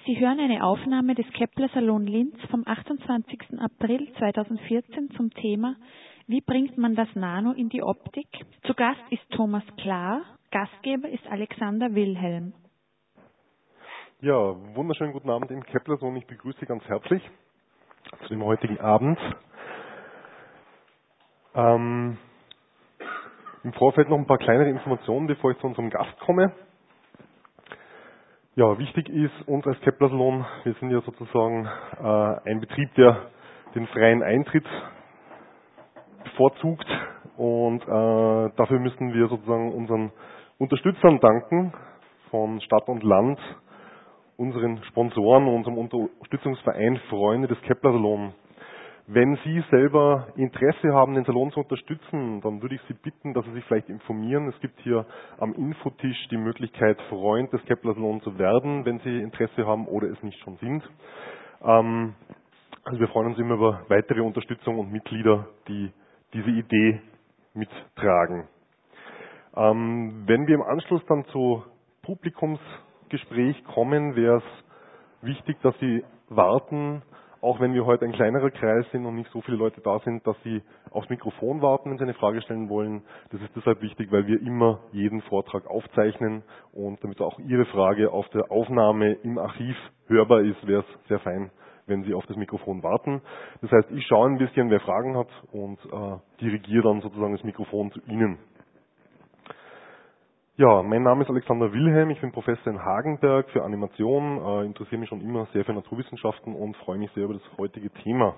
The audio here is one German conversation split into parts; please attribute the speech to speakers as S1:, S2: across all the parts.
S1: Sie hören eine Aufnahme des Kepler Salon Linz vom 28. April 2014 zum Thema Wie bringt man das Nano in die Optik? Zu Gast ist Thomas Klar, Gastgeber ist Alexander Wilhelm.
S2: Ja, wunderschönen guten Abend im Kepler Salon. Ich begrüße Sie ganz herzlich zu dem heutigen Abend. Im Vorfeld noch ein paar kleinere Informationen, bevor ich zu unserem Gast komme. Ja, wichtig ist uns als Kepler Salon, wir sind ja sozusagen ein Betrieb, der den freien Eintritt bevorzugt und dafür müssen wir sozusagen unseren Unterstützern danken von Stadt und Land, unseren Sponsoren, unserem Unterstützungsverein Freunde des Kepler Salon. Wenn Sie selber Interesse haben, den Salon zu unterstützen, dann würde ich Sie bitten, dass Sie sich vielleicht informieren. Es gibt hier am Infotisch die Möglichkeit, Freund des Kepler Salon zu werden, wenn Sie Interesse haben oder es nicht schon sind. Also wir freuen uns immer über weitere Unterstützung und Mitglieder, die diese Idee mittragen. Wenn wir im Anschluss dann zu Publikumsgespräch kommen, wäre es wichtig, dass Sie warten, auch wenn wir heute ein kleinerer Kreis sind und nicht so viele Leute da sind, dass Sie aufs Mikrofon warten, wenn Sie eine Frage stellen wollen. Das ist deshalb wichtig, weil wir immer jeden Vortrag aufzeichnen und damit auch Ihre Frage auf der Aufnahme im Archiv hörbar ist, wäre es sehr fein, wenn Sie auf das Mikrofon warten. Das heißt, ich schaue ein bisschen, wer Fragen hat und dirigiere dann sozusagen das Mikrofon zu Ihnen. Ja, mein Name ist Alexander Wilhelm, ich bin Professor in Hagenberg für Animation, interessiere mich schon immer sehr für Naturwissenschaften und freue mich sehr über das heutige Thema.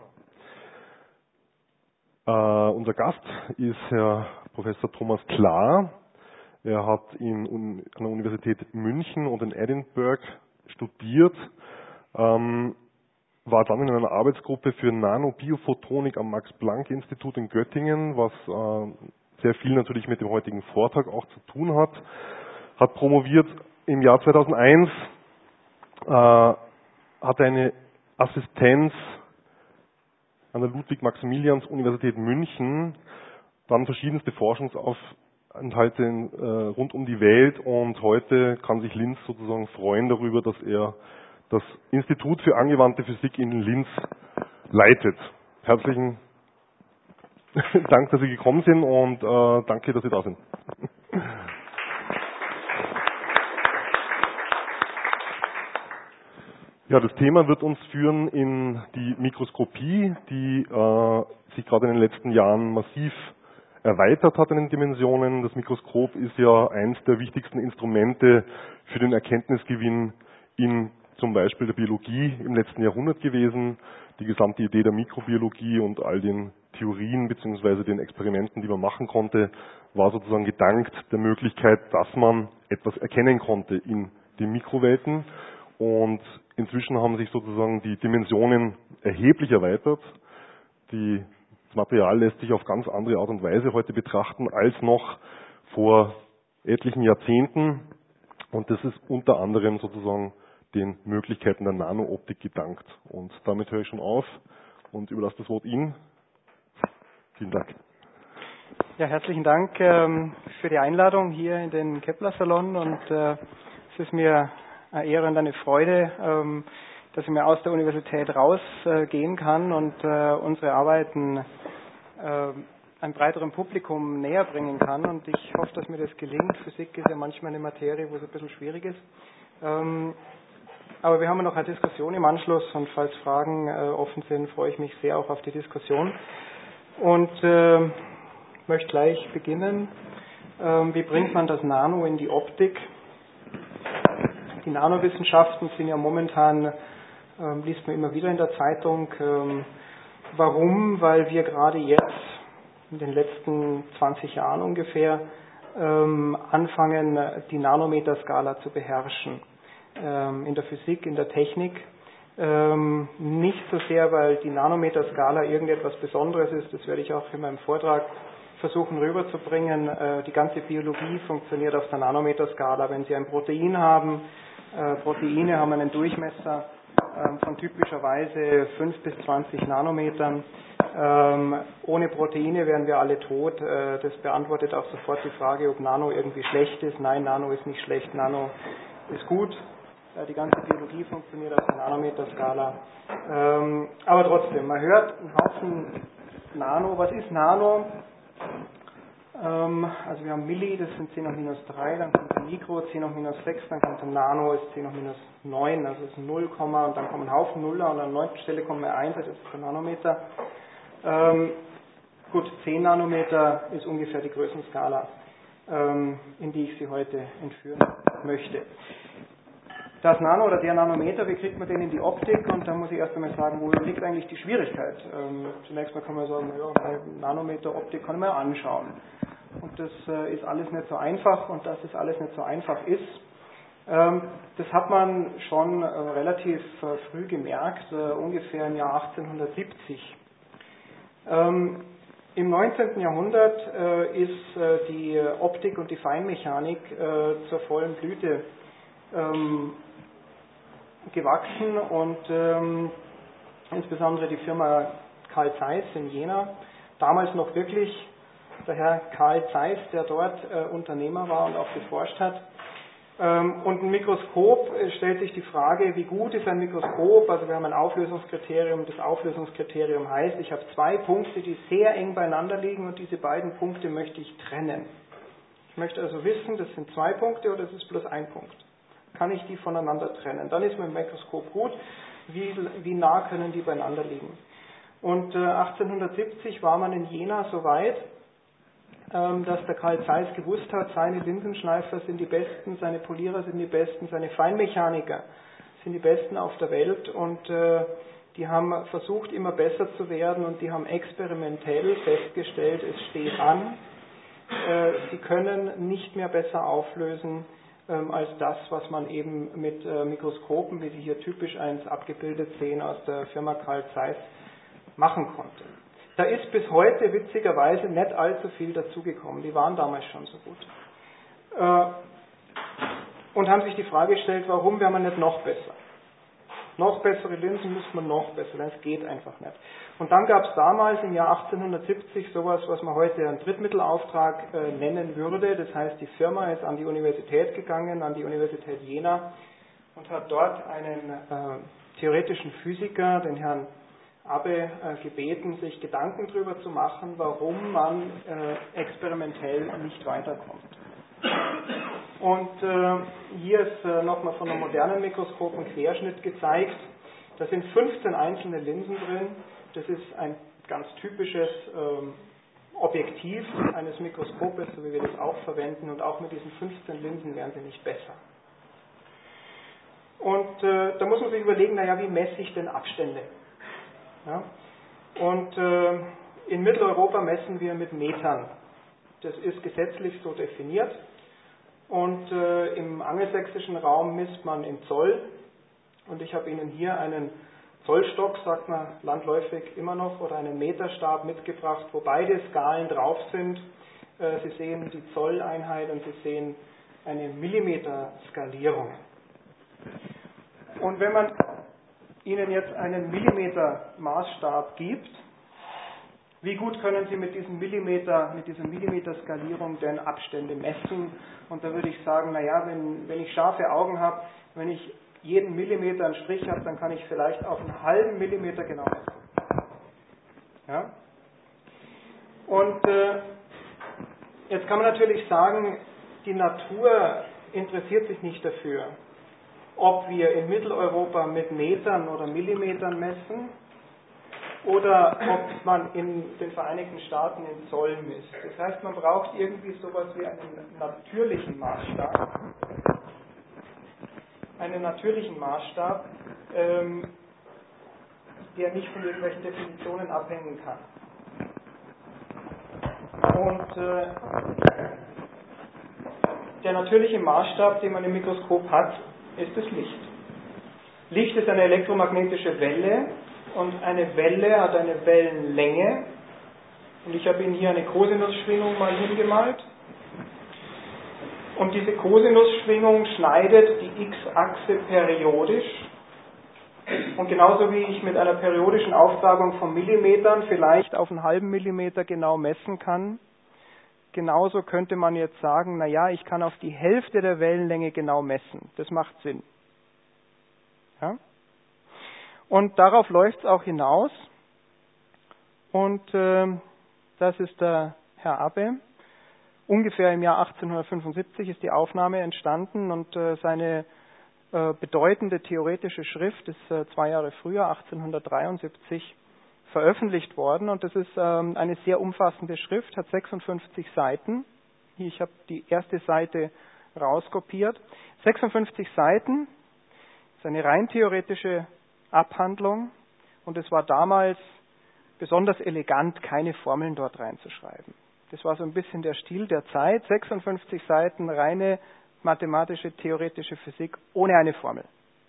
S2: Unser Gast ist Herr Professor Thomas Klar. Er hat an der Universität München und in Edinburgh studiert, war dann in einer Arbeitsgruppe für Nanobiophotonik am Max-Planck-Institut in Göttingen, was sehr viel natürlich mit dem heutigen Vortrag auch zu tun hat. Hat promoviert im Jahr 2001, hatte eine Assistenz an der Ludwig-Maximilians-Universität München, dann verschiedenste Forschungsaufenthalte rund um die Welt und heute kann sich Linz sozusagen freuen darüber, dass er das Institut für angewandte Physik in Linz leitet. Herzlichen Dank, dass Sie gekommen sind und danke, dass Sie da sind. Ja, das Thema wird uns führen in die Mikroskopie, die sich gerade in den letzten Jahren massiv erweitert hat in den Dimensionen. Das Mikroskop ist ja eines der wichtigsten Instrumente für den Erkenntnisgewinn in zum Beispiel der Biologie im letzten Jahrhundert gewesen. Die gesamte Idee der Mikrobiologie und all den Theorien bzw. den Experimenten, die man machen konnte, war sozusagen gedankt der Möglichkeit, dass man etwas erkennen konnte in den Mikrowelten. Und inzwischen haben sich sozusagen die Dimensionen erheblich erweitert. Das Material lässt sich auf ganz andere Art und Weise heute betrachten als noch vor etlichen Jahrzehnten. Und das ist unter anderem sozusagen den Möglichkeiten der Nanooptik gedankt. Und damit höre ich schon auf und überlasse das Wort Ihnen. Vielen Dank.
S3: Ja, herzlichen Dank für die Einladung hier in den Kepler Salon und es ist mir eine Ehre und eine Freude, dass ich mir aus der Universität rausgehen kann und unsere Arbeiten einem breiteren Publikum näher bringen kann und ich hoffe, dass mir das gelingt. Physik ist ja manchmal eine Materie, wo es ein bisschen schwierig ist. Aber wir haben noch eine Diskussion im Anschluss und falls Fragen offen sind, freue ich mich sehr auch auf die Diskussion. Und möchte gleich beginnen. Wie bringt man das Nano in die Optik? Die Nanowissenschaften sind ja momentan, liest man immer wieder in der Zeitung. Warum? Weil wir gerade jetzt, in den letzten 20 Jahren ungefähr, anfangen, die Nanometerskala zu beherrschen. In der Physik, in der Technik. Nicht so sehr, weil die Nanometerskala irgendetwas Besonderes ist, das werde ich auch in meinem Vortrag versuchen rüberzubringen. Die ganze Biologie funktioniert auf der Nanometerskala. Wenn Sie ein Protein haben, Proteine haben einen Durchmesser von typischerweise 5 bis 20 Nanometern. Ohne Proteine wären wir alle tot. Das beantwortet auch sofort die Frage, ob Nano irgendwie schlecht ist. Nein, Nano ist nicht schlecht, Nano ist gut. Die ganze Biologie funktioniert auf der Nanometerskala. Aber trotzdem, man hört einen Haufen Nano. Was ist Nano? Also wir haben Milli, das sind 10 hoch minus 3, dann kommt ein Mikro, 10 hoch minus 6, dann kommt ein Nano, ist 10 hoch minus 9, also ist ein 0, und dann kommen ein Haufen Nuller und an der 9. Stelle kommt eine 1, das ist der Nanometer. Gut, 10 Nanometer ist ungefähr die Größenskala, in die ich Sie heute entführen möchte. Das Nano oder der Nanometer, wie kriegt man den in die Optik? Und da muss ich erst einmal sagen, wo liegt eigentlich die Schwierigkeit? Zunächst mal kann man sagen, ja, Nanometer-Optik kann man anschauen. Und das ist alles nicht so einfach, und dass es alles nicht so einfach ist, das hat man schon relativ früh gemerkt, ungefähr im Jahr 1870. Im 19. Jahrhundert ist die Optik und die Feinmechanik zur vollen Blüte gewachsen, und insbesondere die Firma Carl Zeiss in Jena, damals noch wirklich der Herr Carl Zeiss, der dort Unternehmer war und auch geforscht hat. Und ein Mikroskop, stellt sich die Frage, wie gut ist ein Mikroskop? Also wir haben ein Auflösungskriterium. Das Auflösungskriterium heißt, ich habe 2 Punkte, die sehr eng beieinander liegen, und diese beiden Punkte möchte ich trennen. Ich möchte also wissen, das sind 2 Punkte oder das ist bloß ein Punkt. Kann ich die voneinander trennen? Dann ist mein Mikroskop gut. Wie nah können die beieinander liegen? Und 1870 war man in Jena so weit, dass der Carl Zeiss gewusst hat, seine Linsenschleifer sind die Besten, seine Polierer sind die Besten, seine Feinmechaniker sind die Besten auf der Welt, und die haben versucht, immer besser zu werden, und die haben experimentell festgestellt, es steht an, sie können nicht mehr besser auflösen als das, was man eben mit Mikroskopen, wie Sie hier typisch eins abgebildet sehen, aus der Firma Carl Zeiss machen konnte. Da ist bis heute witzigerweise nicht allzu viel dazugekommen. Die waren damals schon so gut. Und haben sich die Frage gestellt, warum wäre man nicht noch besser? Noch bessere Linsen müsste man noch besser, denn es geht einfach nicht. Und dann gab es damals im Jahr 1870 sowas, was man heute einen Drittmittelauftrag nennen würde. Das heißt, die Firma ist an die Universität gegangen, an die Universität Jena, und hat dort einen theoretischen Physiker, den Herrn Abbe, gebeten, sich Gedanken darüber zu machen, warum man experimentell nicht weiterkommt. Und hier ist nochmal von einem modernen Mikroskop ein Querschnitt gezeigt. Da sind 15 einzelne Linsen drin. Das ist ein ganz typisches Objektiv eines Mikroskopes, so wie wir das auch verwenden. Und auch mit diesen 15 Linsen werden sie nicht besser. Und da muss man sich überlegen, naja, wie messe ich denn Abstände? Ja? Und in Mitteleuropa messen wir mit Metern. Das ist gesetzlich so definiert. Und im angelsächsischen Raum misst man in Zoll. Und ich habe Ihnen hier einen Zollstock, sagt man landläufig immer noch, oder einen Meterstab mitgebracht, wo beide Skalen drauf sind. Sie sehen die Zolleinheit und Sie sehen eine Millimeterskalierung. Und wenn man Ihnen jetzt einen Millimeter-Maßstab gibt, wie gut können Sie mit dieser Millimeterskalierung denn Abstände messen? Und da würde ich sagen, naja, wenn ich scharfe Augen habe, wenn ich jeden Millimeter einen Strich habe, dann kann ich vielleicht auf einen halben Millimeter genau messen. Ja? Und jetzt kann man natürlich sagen, die Natur interessiert sich nicht dafür, ob wir in Mitteleuropa mit Metern oder Millimetern messen oder ob man in den Vereinigten Staaten in Zoll misst. Das heißt, man braucht irgendwie sowas wie einen natürlichen Maßstab. Einen natürlichen Maßstab, der nicht von irgendwelchen Definitionen abhängen kann. Und der natürliche Maßstab, den man im Mikroskop hat, ist das Licht. Licht ist eine elektromagnetische Welle, und eine Welle hat eine Wellenlänge. Und ich habe Ihnen hier eine Kosinusschwingung mal hingemalt. Und diese Kosinusschwingung schneidet die X-Achse periodisch. Und genauso wie ich mit einer periodischen Auftragung von Millimetern vielleicht auf einen halben Millimeter genau messen kann, genauso könnte man jetzt sagen, naja, ich kann auf die Hälfte der Wellenlänge genau messen. Das macht Sinn. Ja? Und darauf läuft es auch hinaus. Und das ist der Herr Abbe. Ungefähr im Jahr 1875 ist die Aufnahme entstanden und seine bedeutende theoretische Schrift ist 2 Jahre früher, 1873, veröffentlicht worden. Und das ist eine sehr umfassende Schrift, hat 56 Seiten. Hier, ich habe die erste Seite rauskopiert. 56 Seiten, das ist eine rein theoretische Abhandlung. Und es war damals besonders elegant, keine Formeln dort reinzuschreiben. Das war so ein bisschen der Stil der Zeit. 56 Seiten reine mathematische, theoretische Physik ohne eine Formel.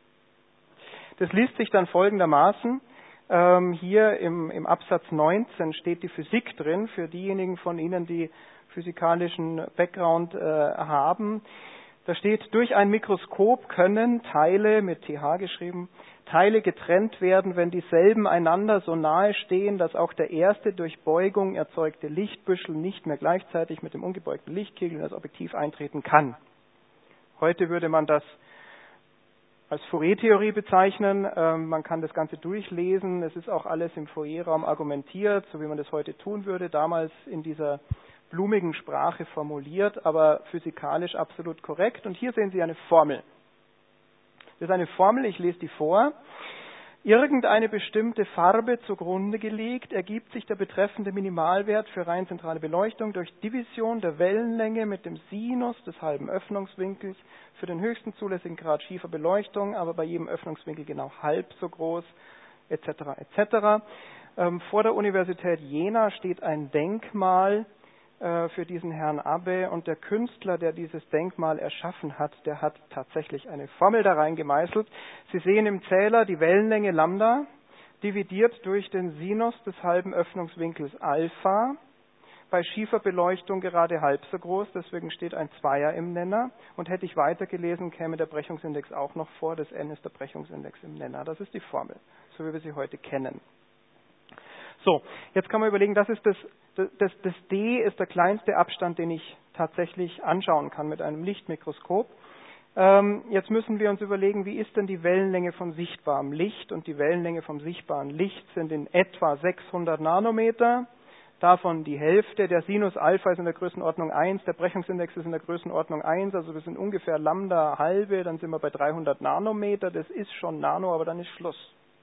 S3: Das liest sich dann folgendermaßen. Hier im Absatz 19 steht die Physik drin, für diejenigen von Ihnen, die physikalischen Background haben. Da steht, durch ein Mikroskop können Teile, mit TH geschrieben, Teile getrennt werden, wenn dieselben einander so nahe stehen, dass auch der erste durch Beugung erzeugte Lichtbüschel nicht mehr gleichzeitig mit dem ungebeugten Lichtkegel in das Objektiv eintreten kann. Heute würde man das als Fourier-Theorie bezeichnen. Man kann das Ganze durchlesen. Es ist auch alles im Fourier-Raum argumentiert, so wie man das heute tun würde, damals in dieser blumigen Sprache formuliert, aber physikalisch absolut korrekt. Und hier sehen Sie eine Formel. Das ist eine Formel, ich lese die vor. Irgendeine bestimmte Farbe zugrunde gelegt, ergibt sich der betreffende Minimalwert für rein zentrale Beleuchtung durch Division der Wellenlänge mit dem Sinus des halben Öffnungswinkels für den höchsten zulässigen Grad schiefer Beleuchtung, aber bei jedem Öffnungswinkel genau halb so groß, etc. etc. Vor der Universität Jena steht ein Denkmal für diesen Herrn Abbe und der Künstler, der dieses Denkmal erschaffen hat, der hat tatsächlich eine Formel da rein gemeißelt. Sie sehen im Zähler die Wellenlänge Lambda dividiert durch den Sinus des halben Öffnungswinkels Alpha. Bei schiefer Beleuchtung gerade halb so groß, deswegen steht ein Zweier im Nenner. Und hätte ich weitergelesen, käme der Brechungsindex auch noch vor. Das N ist der Brechungsindex im Nenner. Das ist die Formel, so wie wir sie heute kennen. So, jetzt kann man überlegen, das D ist der kleinste Abstand, den ich tatsächlich anschauen kann mit einem Lichtmikroskop. Jetzt müssen wir uns überlegen, wie ist denn die Wellenlänge von sichtbarem Licht? Und die Wellenlänge vom sichtbaren Licht sind in etwa 600 Nanometer. Davon die Hälfte. Der Sinus Alpha ist in der Größenordnung 1, der Brechungsindex ist in der Größenordnung 1, also wir sind ungefähr Lambda halbe, dann sind wir bei 300 Nanometer. Das ist schon Nano, aber dann ist Schluss.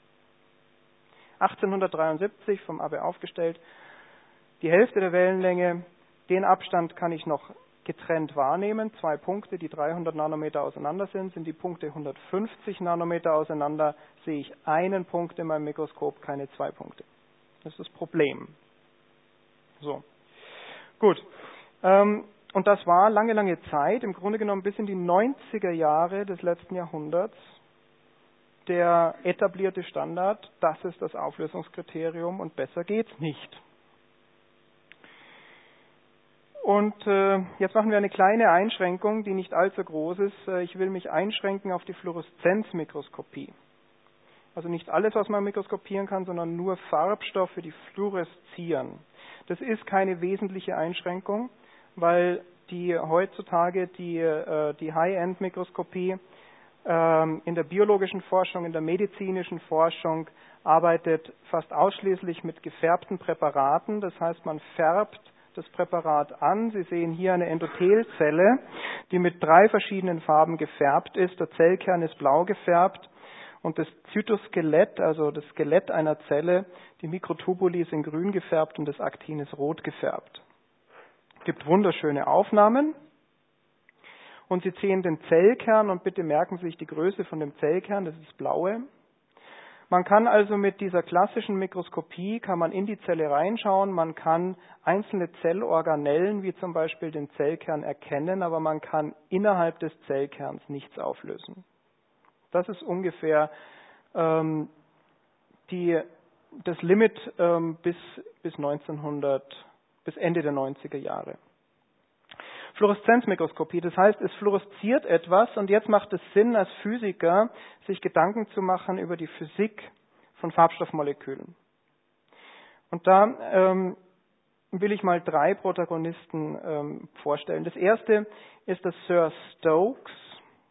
S3: 1873 vom Abbe aufgestellt, die Hälfte der Wellenlänge, den Abstand kann ich noch getrennt wahrnehmen. 2 Punkte, die 300 Nanometer auseinander sind die Punkte 150 Nanometer auseinander, sehe ich einen Punkt in meinem Mikroskop, keine 2 Punkte. Das ist das Problem. So, gut. Und das war lange, lange Zeit, im Grunde genommen bis in die 90er Jahre des letzten Jahrhunderts, der etablierte Standard, das ist das Auflösungskriterium und besser geht's nicht. Und jetzt machen wir eine kleine Einschränkung, die nicht allzu groß ist. Ich will mich einschränken auf die Fluoreszenzmikroskopie. Also nicht alles, was man mikroskopieren kann, sondern nur Farbstoffe, die fluoreszieren. Das ist keine wesentliche Einschränkung, weil die heutzutage die High-End-Mikroskopie in der biologischen Forschung, in der medizinischen Forschung arbeitet fast ausschließlich mit gefärbten Präparaten. Das heißt, man färbt das Präparat an. Sie sehen hier eine Endothelzelle, die mit 3 verschiedenen Farben gefärbt ist. Der Zellkern ist blau gefärbt und das Zytoskelett, also das Skelett einer Zelle, die Mikrotubuli sind grün gefärbt und das Aktin ist rot gefärbt. Es gibt wunderschöne Aufnahmen. Und Sie sehen den Zellkern und bitte merken Sie sich die Größe von dem Zellkern, das ist das Blaue. Man kann also mit dieser klassischen Mikroskopie, kann man in die Zelle reinschauen, man kann einzelne Zellorganellen, wie zum Beispiel den Zellkern, erkennen, aber man kann innerhalb des Zellkerns nichts auflösen. Das ist ungefähr das Limit bis Ende der 90er Jahre. Fluoreszenzmikroskopie, das heißt, es fluoresziert etwas und jetzt macht es Sinn, als Physiker sich Gedanken zu machen über die Physik von Farbstoffmolekülen. Und da will ich mal 3 Protagonisten vorstellen. Das erste ist der Sir Stokes,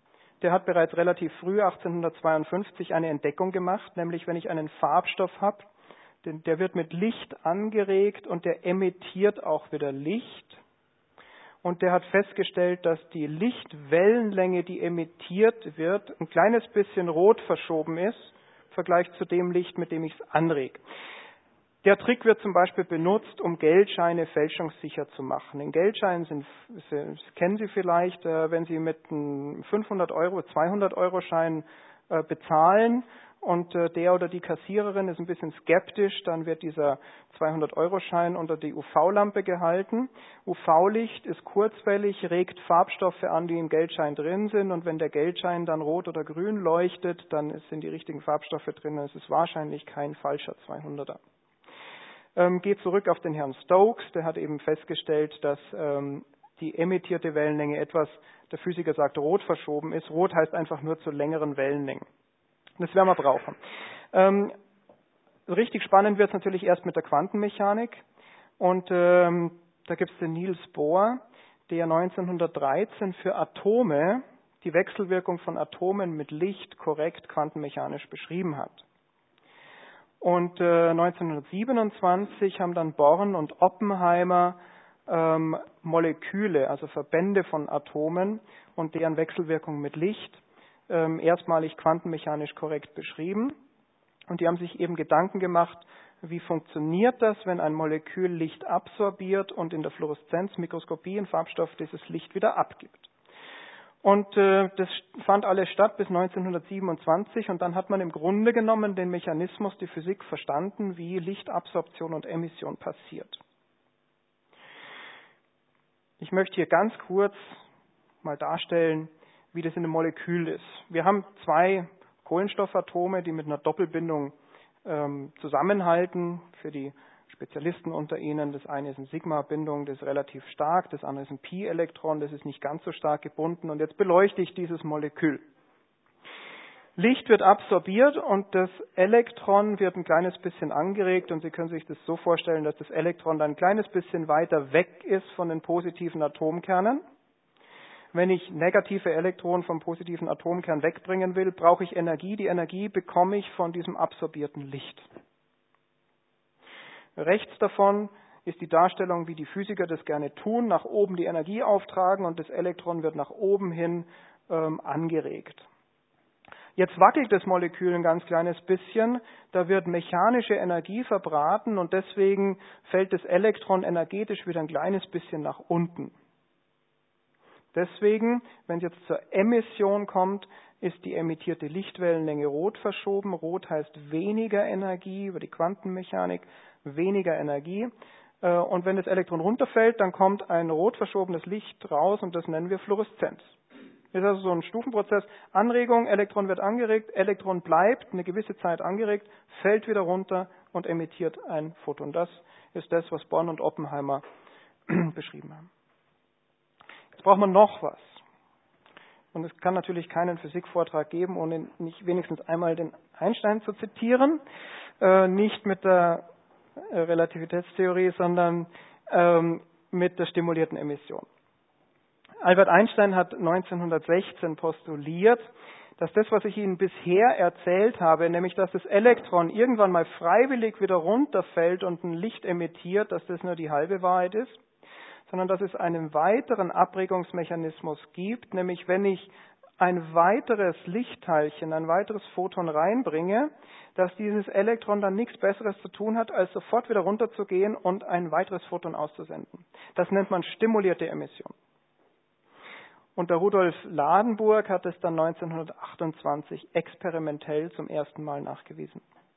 S3: der hat bereits relativ früh, 1852, eine Entdeckung gemacht, nämlich wenn ich einen Farbstoff habe, der wird mit Licht angeregt und der emittiert auch wieder Licht. Und der hat festgestellt, dass die Lichtwellenlänge, die emittiert wird, ein kleines bisschen rot verschoben ist, im Vergleich zu dem Licht, mit dem ich es anrege. Der Trick wird zum Beispiel benutzt, um Geldscheine fälschungssicher zu machen. In Geldscheinen das kennen Sie vielleicht, wenn Sie mit einem 500 Euro, 200 Euro Schein bezahlen und der oder die Kassiererin ist ein bisschen skeptisch, dann wird dieser 200-Euro-Schein unter die UV-Lampe gehalten. UV-Licht ist kurzwellig, regt Farbstoffe an, die im Geldschein drin sind und wenn der Geldschein dann rot oder grün leuchtet, dann sind die richtigen Farbstoffe drin, dann ist es wahrscheinlich kein falscher 200er. Geht zurück auf den Herrn Stokes, der hat eben festgestellt, dass die emittierte Wellenlänge etwas, der Physiker sagt, rot verschoben ist. Rot heißt einfach nur zu längeren Wellenlängen. Das werden wir brauchen. Richtig spannend wird es natürlich erst mit der Quantenmechanik. Und da gibt es den Niels Bohr, der 1913 für Atome die Wechselwirkung von Atomen mit Licht korrekt quantenmechanisch beschrieben hat. Und 1927 haben dann Born und Oppenheimer Moleküle, also Verbände von Atomen und deren Wechselwirkung mit Licht erstmalig quantenmechanisch korrekt beschrieben. Und die haben sich eben Gedanken gemacht, wie funktioniert das, wenn ein Molekül Licht absorbiert und in der Fluoreszenzmikroskopie in Farbstoff dieses Licht wieder abgibt. Und das fand alles statt bis 1927 und dann hat man im Grunde genommen den Mechanismus, die Physik verstanden, wie Lichtabsorption und Emission passiert. Ich möchte hier ganz kurz mal darstellen, wie das in einem Molekül ist. Wir haben zwei Kohlenstoffatome, die mit einer Doppelbindung zusammenhalten. Für die Spezialisten unter Ihnen, das eine ist eine Sigma-Bindung, das ist relativ stark, das andere ist ein Pi-Elektron, das ist nicht ganz so stark gebunden. Und jetzt beleuchte ich dieses Molekül. Licht wird absorbiert und das Elektron wird ein kleines bisschen angeregt und Sie können sich das so vorstellen, dass das Elektron dann ein kleines bisschen weiter weg ist von den positiven Atomkernen. Wenn ich negative Elektronen vom positiven Atomkern wegbringen will, brauche ich Energie. Die Energie bekomme ich von diesem absorbierten Licht. Rechts davon ist die Darstellung, wie die Physiker das gerne tun, nach oben die Energie auftragen und das Elektron wird nach oben hin angeregt. Jetzt wackelt das Molekül ein ganz kleines bisschen, da wird mechanische Energie verbraten und deswegen fällt das Elektron energetisch wieder ein kleines bisschen nach unten. Deswegen, wenn es jetzt zur Emission kommt, ist die emittierte Lichtwellenlänge rot verschoben. Rot heißt weniger Energie, über die Quantenmechanik weniger Energie. Und wenn das Elektron runterfällt, dann kommt ein rot verschobenes Licht raus und das nennen wir Fluoreszenz. Das ist also so ein Stufenprozess. Anregung, Elektron wird angeregt, Elektron bleibt eine gewisse Zeit angeregt, fällt wieder runter und emittiert ein Photon. Das ist das, was Born und Oppenheimer beschrieben haben. Jetzt braucht man noch was. Und es kann natürlich keinen Physikvortrag geben, ohne nicht wenigstens einmal den Einstein zu zitieren. Nicht mit der Relativitätstheorie, sondern mit der stimulierten Emission. Albert Einstein hat 1916 postuliert, dass das, was ich Ihnen bisher erzählt habe, nämlich dass das Elektron irgendwann mal freiwillig wieder runterfällt und ein Licht emittiert, dass das nur die halbe Wahrheit ist, sondern dass es einen weiteren Abregungsmechanismus gibt, nämlich wenn ich ein weiteres Lichtteilchen, ein weiteres Photon reinbringe, dass dieses Elektron dann nichts Besseres zu tun hat, als sofort wieder runterzugehen und ein weiteres Photon auszusenden. Das nennt man stimulierte Emission. Und der Rudolf Ladenburg hat es dann 1928 experimentell zum ersten Mal nachgewiesen.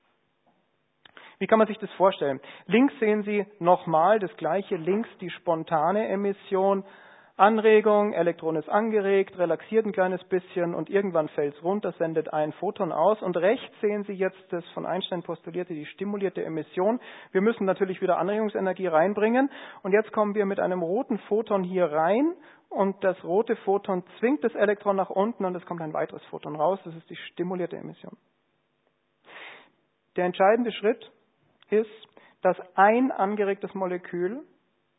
S3: Wie kann man sich das vorstellen? Links sehen Sie nochmal das gleiche, links die spontane Emission, Anregung, Elektron ist angeregt, relaxiert ein kleines bisschen und irgendwann fällt es runter, sendet ein Photon aus. Und rechts sehen Sie jetzt das von Einstein postulierte, die stimulierte Emission. Wir müssen natürlich wieder Anregungsenergie reinbringen. Und jetzt kommen wir mit einem roten Photon hier rein und das rote Photon zwingt das Elektron nach unten und es kommt ein weiteres Photon raus. Das ist die stimulierte Emission. Der entscheidende Schritt ist, dass ein angeregtes Molekül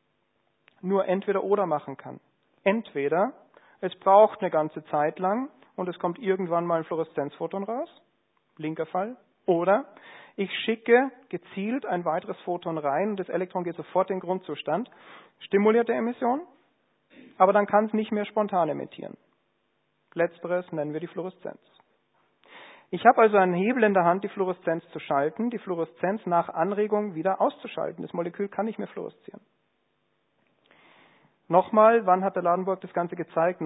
S3: nur entweder oder machen kann. Entweder es braucht eine ganze Zeit lang und es kommt irgendwann mal ein Fluoreszenzphoton raus, linker Fall. Oder ich schicke gezielt ein weiteres Photon rein und das Elektron geht sofort in den Grundzustand, stimulierte Emission, aber dann kann es nicht mehr spontan emittieren. Letzteres nennen wir die Fluoreszenz. Ich habe also einen Hebel in der Hand, die Fluoreszenz zu schalten, die Fluoreszenz nach Anregung wieder auszuschalten. Das Molekül kann nicht mehr fluoreszieren. Nochmal, wann hat der Ladenburg das Ganze gezeigt?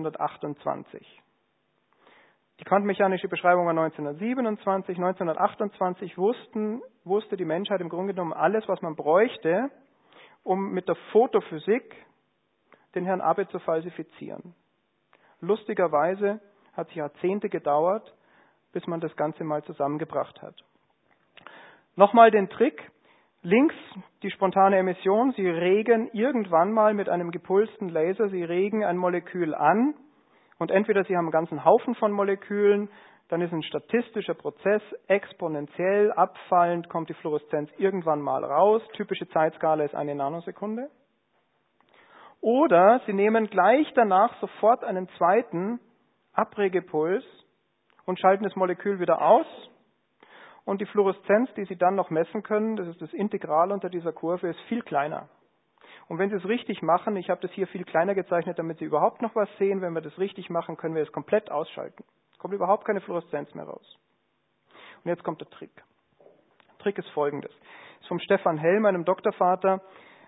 S3: 1928. Die quantenmechanische Beschreibung war 1927. 1928 wusste die Menschheit im Grunde genommen alles, was man bräuchte, um mit der Photophysik den Herrn Abbe zu falsifizieren. Lustigerweise hat es Jahrzehnte gedauert, bis man das Ganze mal zusammengebracht hat. Nochmal den Trick. Links die spontane Emission. Sie regen irgendwann mal mit einem gepulsten Laser, Sie regen ein Molekül an und entweder Sie haben einen ganzen Haufen von Molekülen, dann ist ein statistischer Prozess, exponentiell abfallend kommt die Fluoreszenz irgendwann mal raus. Typische Zeitskala ist 1 Nanosekunde. Oder Sie nehmen gleich danach sofort einen zweiten Abregepuls und schalten das Molekül wieder aus. Und die Fluoreszenz, die Sie dann noch messen können, das ist das Integral unter dieser Kurve, ist viel kleiner. Und wenn Sie es richtig machen, ich habe das hier viel kleiner gezeichnet, damit Sie überhaupt noch was sehen, wenn wir das richtig machen, können wir es komplett ausschalten. Es kommt überhaupt keine Fluoreszenz mehr raus. Und jetzt kommt der Trick. Der Trick ist folgendes. Das ist vom Stefan Hell, meinem Doktorvater,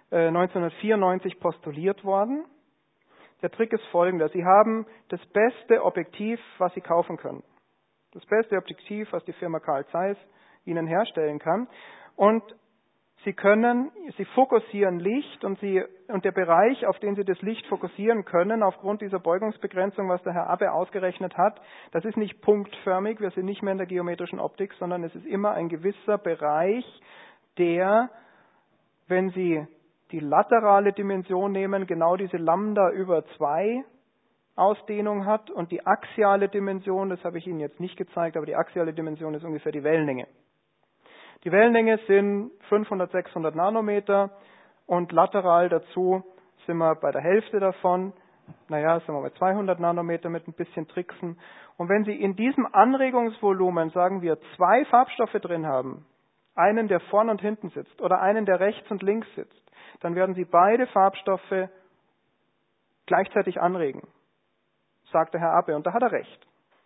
S3: 1994 postuliert worden. Der Trick ist folgender. Sie haben das beste Objektiv, was Sie kaufen können. Das beste Objektiv, was die Firma Carl Zeiss Ihnen herstellen kann. Und Sie fokussieren Licht und der Bereich, auf den Sie das Licht fokussieren können, aufgrund dieser Beugungsbegrenzung, was der Herr Abbe ausgerechnet hat, das ist nicht punktförmig, wir sind nicht mehr in der geometrischen Optik, sondern es ist immer ein gewisser Bereich, der, wenn Sie die laterale Dimension nehmen, genau diese Lambda über 2 Ausdehnung hat und die axiale Dimension, das habe ich Ihnen jetzt nicht gezeigt, aber die axiale Dimension ist ungefähr die Wellenlänge. Die Wellenlänge sind 500, 600 Nanometer und lateral dazu sind wir bei der Hälfte davon, sind wir bei 200 Nanometer mit ein bisschen Tricksen. Und wenn Sie in diesem Anregungsvolumen, sagen wir, 2 Farbstoffe drin haben, einen, der vorn und hinten sitzt oder einen, der rechts und links sitzt, dann werden Sie beide Farbstoffe gleichzeitig anregen, sagt der Herr Abbe, und da hat er recht.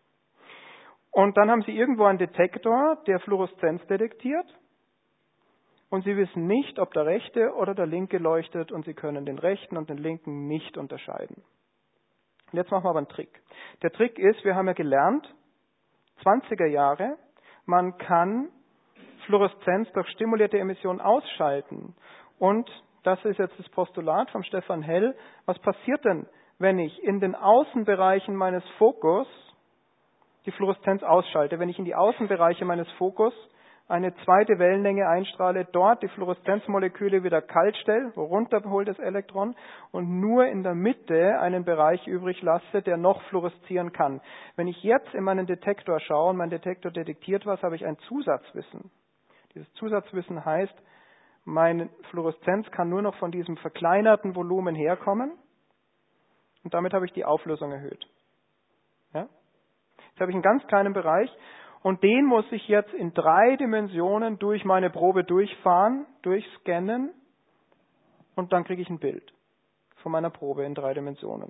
S3: Und dann haben Sie irgendwo einen Detektor, der Fluoreszenz detektiert, und Sie wissen nicht, ob der rechte oder der linke leuchtet, und Sie können den rechten und den linken nicht unterscheiden. Und jetzt machen wir aber einen Trick. Der Trick ist, wir haben ja gelernt, 20er Jahre, man kann Fluoreszenz durch stimulierte Emission ausschalten. Und das ist jetzt das Postulat von Stefan Hell. Was passiert denn, wenn ich in den Außenbereichen meines Fokus die Fluoreszenz ausschalte? Wenn ich in die Außenbereiche meines Fokus eine zweite Wellenlänge einstrahle, dort die Fluoreszenzmoleküle wieder kalt stelle, runterholt das Elektron und nur in der Mitte einen Bereich übrig lasse, der noch fluoreszieren kann. Wenn ich jetzt in meinen Detektor schaue und mein Detektor detektiert was, habe ich ein Zusatzwissen. Dieses Zusatzwissen heißt, meine Fluoreszenz kann nur noch von diesem verkleinerten Volumen herkommen und damit habe ich die Auflösung erhöht. Ja? Jetzt habe ich einen ganz kleinen Bereich und den muss ich jetzt in 3 Dimensionen durch meine Probe durchfahren, durchscannen und dann kriege ich ein Bild von meiner Probe in 3 Dimensionen.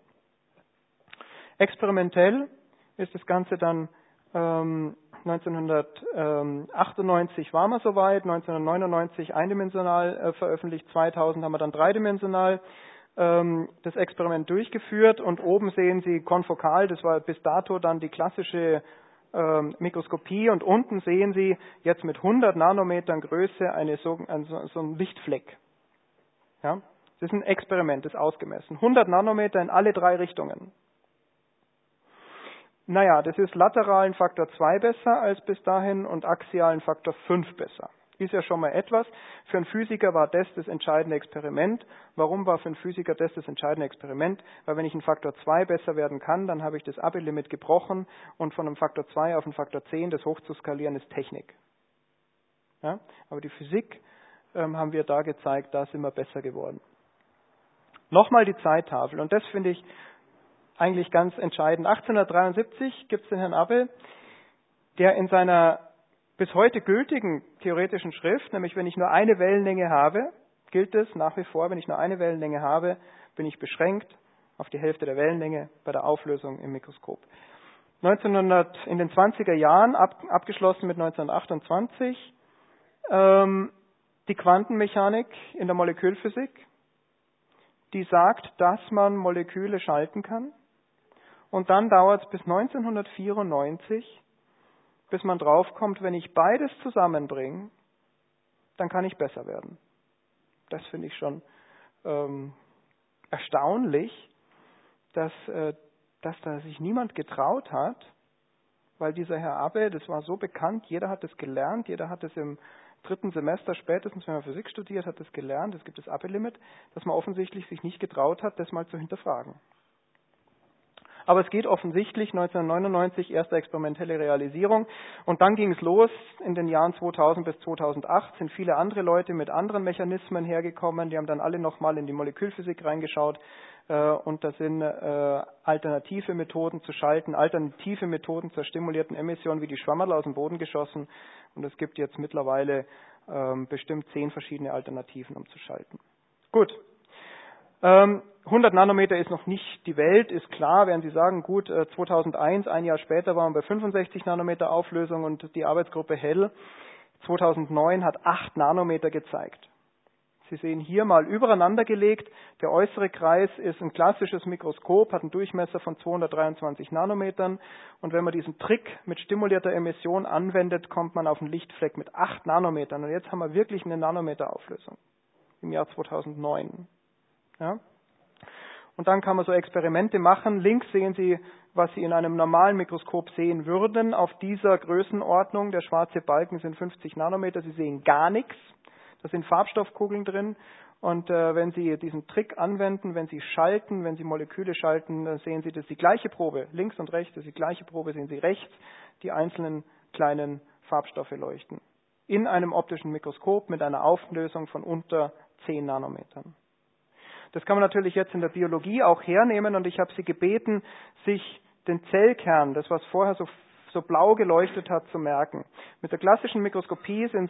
S3: Experimentell ist das Ganze dann 1998 waren wir soweit, 1999 eindimensional veröffentlicht, 2000 haben wir dann dreidimensional das Experiment durchgeführt und oben sehen Sie konfokal, das war bis dato dann die klassische Mikroskopie und unten sehen Sie jetzt mit 100 Nanometern Größe so einen Lichtfleck. Ja? Das ist ein Experiment, das ist ausgemessen. 100 Nanometer in alle 3 Richtungen. Das ist lateralen Faktor 2 besser als bis dahin und axialen Faktor 5 besser. Ist ja schon mal etwas. Für einen Physiker war das entscheidende Experiment. Warum war für einen Physiker das entscheidende Experiment? Weil wenn ich einen Faktor 2 besser werden kann, dann habe ich das Abbe-Limit gebrochen und von einem Faktor 2 auf einen Faktor 10 das hochzuskalieren ist Technik. Ja? Aber die Physik haben wir da gezeigt, da sind wir besser geworden. Nochmal die Zeittafel und das finde ich eigentlich ganz entscheidend. 1873 gibt es den Herrn Abbe, der in seiner bis heute gültigen theoretischen Schrift, nämlich wenn ich nur eine Wellenlänge habe, gilt es nach wie vor, wenn ich nur eine Wellenlänge habe, bin ich beschränkt auf die Hälfte der Wellenlänge bei der Auflösung im Mikroskop. In den 20er Jahren, abgeschlossen mit 1928, die Quantenmechanik in der Molekülphysik, die sagt, dass man Moleküle schalten kann. Und dann dauert es bis 1994, bis man draufkommt, wenn ich beides zusammenbringe, dann kann ich besser werden. Das finde ich schon erstaunlich, dass da sich niemand getraut hat, weil dieser Herr Abbe, das war so bekannt, jeder hat es gelernt, jeder hat es im 3. Semester spätestens, wenn man Physik studiert, hat es gelernt, es gibt das Abbe-Limit, dass man offensichtlich sich nicht getraut hat, das mal zu hinterfragen. Aber es geht offensichtlich 1999, erste experimentelle Realisierung. Und dann ging es los. In den Jahren 2000 bis 2008 sind viele andere Leute mit anderen Mechanismen hergekommen. Die haben dann alle nochmal in die Molekülphysik reingeschaut. Und da sind alternative Methoden zu schalten, alternative Methoden zur stimulierten Emission wie die Schwammerl aus dem Boden geschossen. Und es gibt jetzt mittlerweile bestimmt 10 verschiedene Alternativen, um zu schalten. Gut. 100 Nanometer ist noch nicht die Welt, ist klar, werden Sie sagen, gut, 2001, ein Jahr später waren wir bei 65 Nanometer Auflösung und die Arbeitsgruppe Hell 2009 hat 8 Nanometer gezeigt. Sie sehen hier mal übereinander gelegt, der äußere Kreis ist ein klassisches Mikroskop, hat einen Durchmesser von 223 Nanometern und wenn man diesen Trick mit stimulierter Emission anwendet, kommt man auf einen Lichtfleck mit 8 Nanometern und jetzt haben wir wirklich eine Nanometer-Auflösung im Jahr 2009. Ja? Und dann kann man so Experimente machen. Links sehen Sie, was Sie in einem normalen Mikroskop sehen würden. Auf dieser Größenordnung, der schwarze Balken sind 50 Nanometer. Sie sehen gar nichts. Da sind Farbstoffkugeln drin. Und wenn Sie diesen Trick anwenden, wenn Sie schalten, wenn Sie Moleküle schalten, dann sehen Sie, das ist die gleiche Probe. Links und rechts ist die gleiche Probe, sehen Sie rechts. Die einzelnen kleinen Farbstoffe leuchten. In einem optischen Mikroskop mit einer Auflösung von unter 10 Nanometern. Das kann man natürlich jetzt in der Biologie auch hernehmen und ich habe Sie gebeten, sich den Zellkern, das was vorher so blau geleuchtet hat, zu merken. Mit der klassischen Mikroskopie sind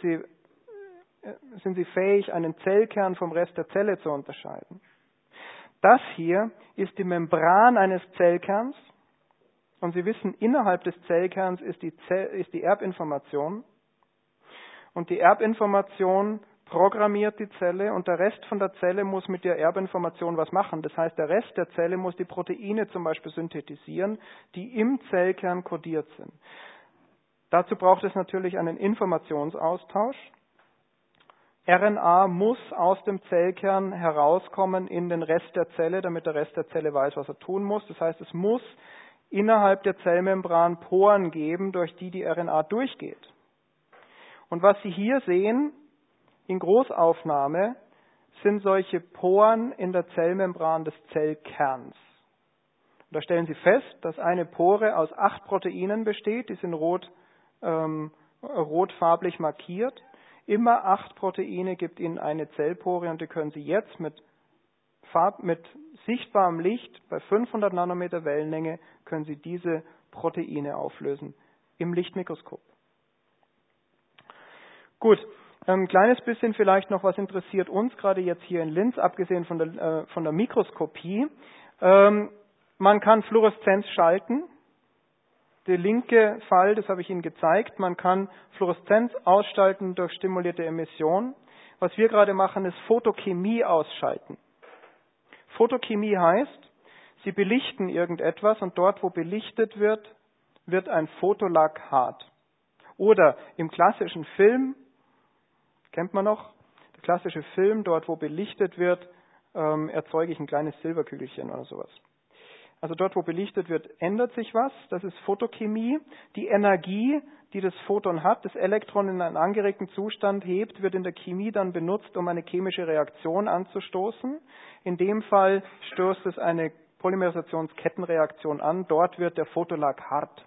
S3: Sie fähig, einen Zellkern vom Rest der Zelle zu unterscheiden. Das hier ist die Membran eines Zellkerns und Sie wissen, innerhalb des Zellkerns ist die Erbinformation und die Erbinformation programmiert die Zelle und der Rest von der Zelle muss mit der Erbinformation was machen. Das heißt, der Rest der Zelle muss die Proteine zum Beispiel synthetisieren, die im Zellkern kodiert sind. Dazu braucht es natürlich einen Informationsaustausch. RNA muss aus dem Zellkern herauskommen in den Rest der Zelle, damit der Rest der Zelle weiß, was er tun muss. Das heißt, es muss innerhalb der Zellmembran Poren geben, durch die RNA durchgeht. Und was Sie hier sehen, in Großaufnahme sind solche Poren in der Zellmembran des Zellkerns. Und da stellen Sie fest, dass eine Pore aus 8 Proteinen besteht, die sind rotfarblich markiert. Immer 8 Proteine gibt Ihnen eine Zellpore und die können Sie jetzt mit sichtbarem Licht bei 500 Nanometer Wellenlänge können Sie diese Proteine auflösen im Lichtmikroskop. Gut. Ein kleines bisschen vielleicht noch, was interessiert uns gerade jetzt hier in Linz, abgesehen von der Mikroskopie. Man kann Fluoreszenz schalten. Der linke Fall, das habe ich Ihnen gezeigt, man kann Fluoreszenz ausschalten durch stimulierte Emission. Was wir gerade machen, ist Photochemie ausschalten. Photochemie heißt, Sie belichten irgendetwas und dort, wo belichtet wird, wird ein Photolack hart. Oder im klassischen Film, kennt man noch, der klassische Film, dort wo belichtet wird, erzeuge ich ein kleines Silberkügelchen oder sowas. Also dort wo belichtet wird, ändert sich was, das ist Photochemie. Die Energie, die das Photon hat, das Elektron in einen angeregten Zustand hebt, wird in der Chemie dann benutzt, um eine chemische Reaktion anzustoßen. In dem Fall stößt es eine Polymerisationskettenreaktion an, dort wird der Photolack hart.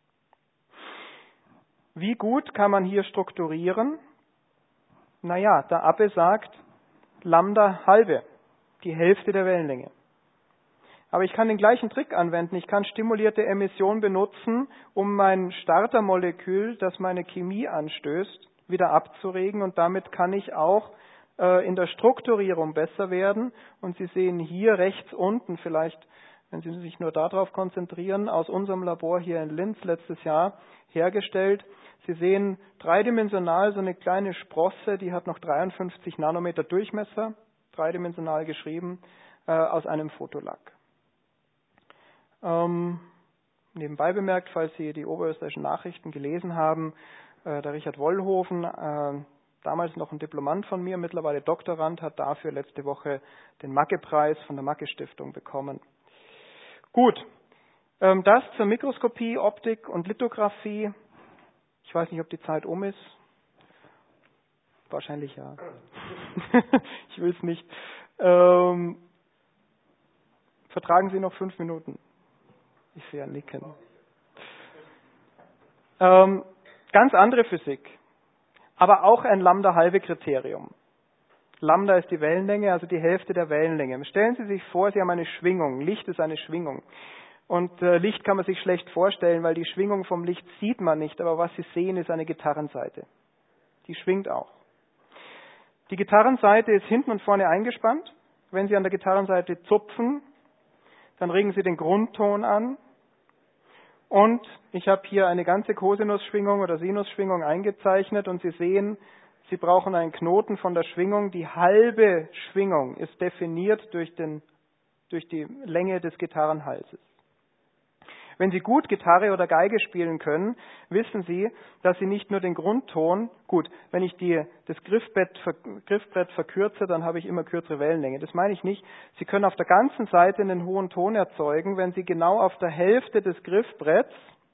S3: Wie gut kann man hier strukturieren? Naja, der Abbe sagt Lambda halbe, die Hälfte der Wellenlänge. Aber ich kann den gleichen Trick anwenden. Ich kann stimulierte Emission benutzen, um mein Startermolekül, das meine Chemie anstößt, wieder abzuregen. Und damit kann ich auch in der Strukturierung besser werden. Und Sie sehen hier rechts unten, vielleicht, wenn Sie sich nur darauf konzentrieren, aus unserem Labor hier in Linz letztes Jahr hergestellt. Sie sehen dreidimensional so eine kleine Sprosse, die hat noch 53 Nanometer Durchmesser, dreidimensional geschrieben, aus einem Fotolack. Nebenbei bemerkt, falls Sie die oberösterreichischen Nachrichten gelesen haben, der Richard Wollhofen, damals noch ein Diplomant von mir, mittlerweile Doktorand, hat dafür letzte Woche den Macke-Preis von der Macke-Stiftung bekommen. Gut, das zur Mikroskopie, Optik und Lithografie. Ich weiß nicht, ob die Zeit um ist. Wahrscheinlich ja. Ich will es nicht. Vertragen Sie noch 5 Minuten? Ich sehe ja nicken. Ganz andere Physik, aber auch ein Lambda-Halbe-Kriterium. Lambda ist die Wellenlänge, also die Hälfte der Wellenlänge. Stellen Sie sich vor, Sie haben eine Schwingung. Licht ist eine Schwingung. Und Licht kann man sich schlecht vorstellen, weil die Schwingung vom Licht sieht man nicht, aber was Sie sehen, ist eine Gitarrensaite. Die schwingt auch. Die Gitarrensaite ist hinten und vorne eingespannt. Wenn Sie an der Gitarrensaite zupfen, dann regen Sie den Grundton an. Und ich habe hier eine ganze Kosinusschwingung oder Sinusschwingung eingezeichnet und Sie sehen, Sie brauchen einen Knoten von der Schwingung. Die halbe Schwingung ist definiert durch die Länge des Gitarrenhalses. Wenn Sie gut Gitarre oder Geige spielen können, wissen Sie, dass Sie nicht nur den Grundton, gut, wenn ich das Griffbrett verkürze, dann habe ich immer kürzere Wellenlänge. Das meine ich nicht. Sie können auf der ganzen Seite einen hohen Ton erzeugen, wenn Sie genau auf der Hälfte des Griffbretts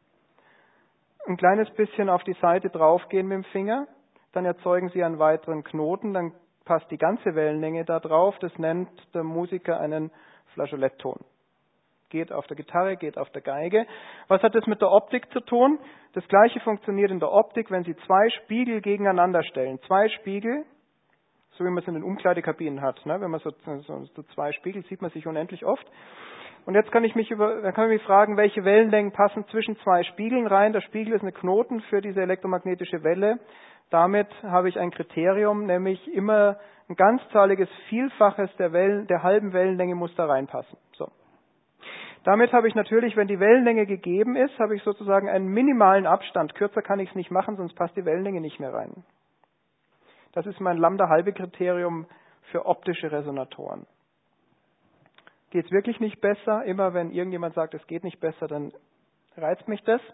S3: ein kleines bisschen auf die Seite draufgehen mit dem Finger, dann erzeugen Sie einen weiteren Knoten, dann passt die ganze Wellenlänge da drauf. Das nennt der Musiker einen Flageolettton. Geht auf der Gitarre, geht auf der Geige. Was hat das mit der Optik zu tun? Das Gleiche funktioniert in der Optik, wenn Sie 2 Spiegel gegeneinander stellen. 2 Spiegel, so wie man es in den Umkleidekabinen hat. Ne? Wenn man so 2 Spiegel sieht man sich unendlich oft. Und jetzt kann ich mich fragen, welche Wellenlängen passen zwischen 2 Spiegeln rein. Der Spiegel ist ein Knoten für diese elektromagnetische Welle. Damit habe ich ein Kriterium, nämlich immer ein ganzzahliges Vielfaches der halben Wellenlänge muss da reinpassen. So. Damit habe ich natürlich, wenn die Wellenlänge gegeben ist, habe ich sozusagen einen minimalen Abstand. Kürzer kann ich es nicht machen, sonst passt die Wellenlänge nicht mehr rein. Das ist mein Lambda-Halbe-Kriterium für optische Resonatoren. Geht es wirklich nicht besser? Immer wenn irgendjemand sagt, es geht nicht besser, dann reizt mich das.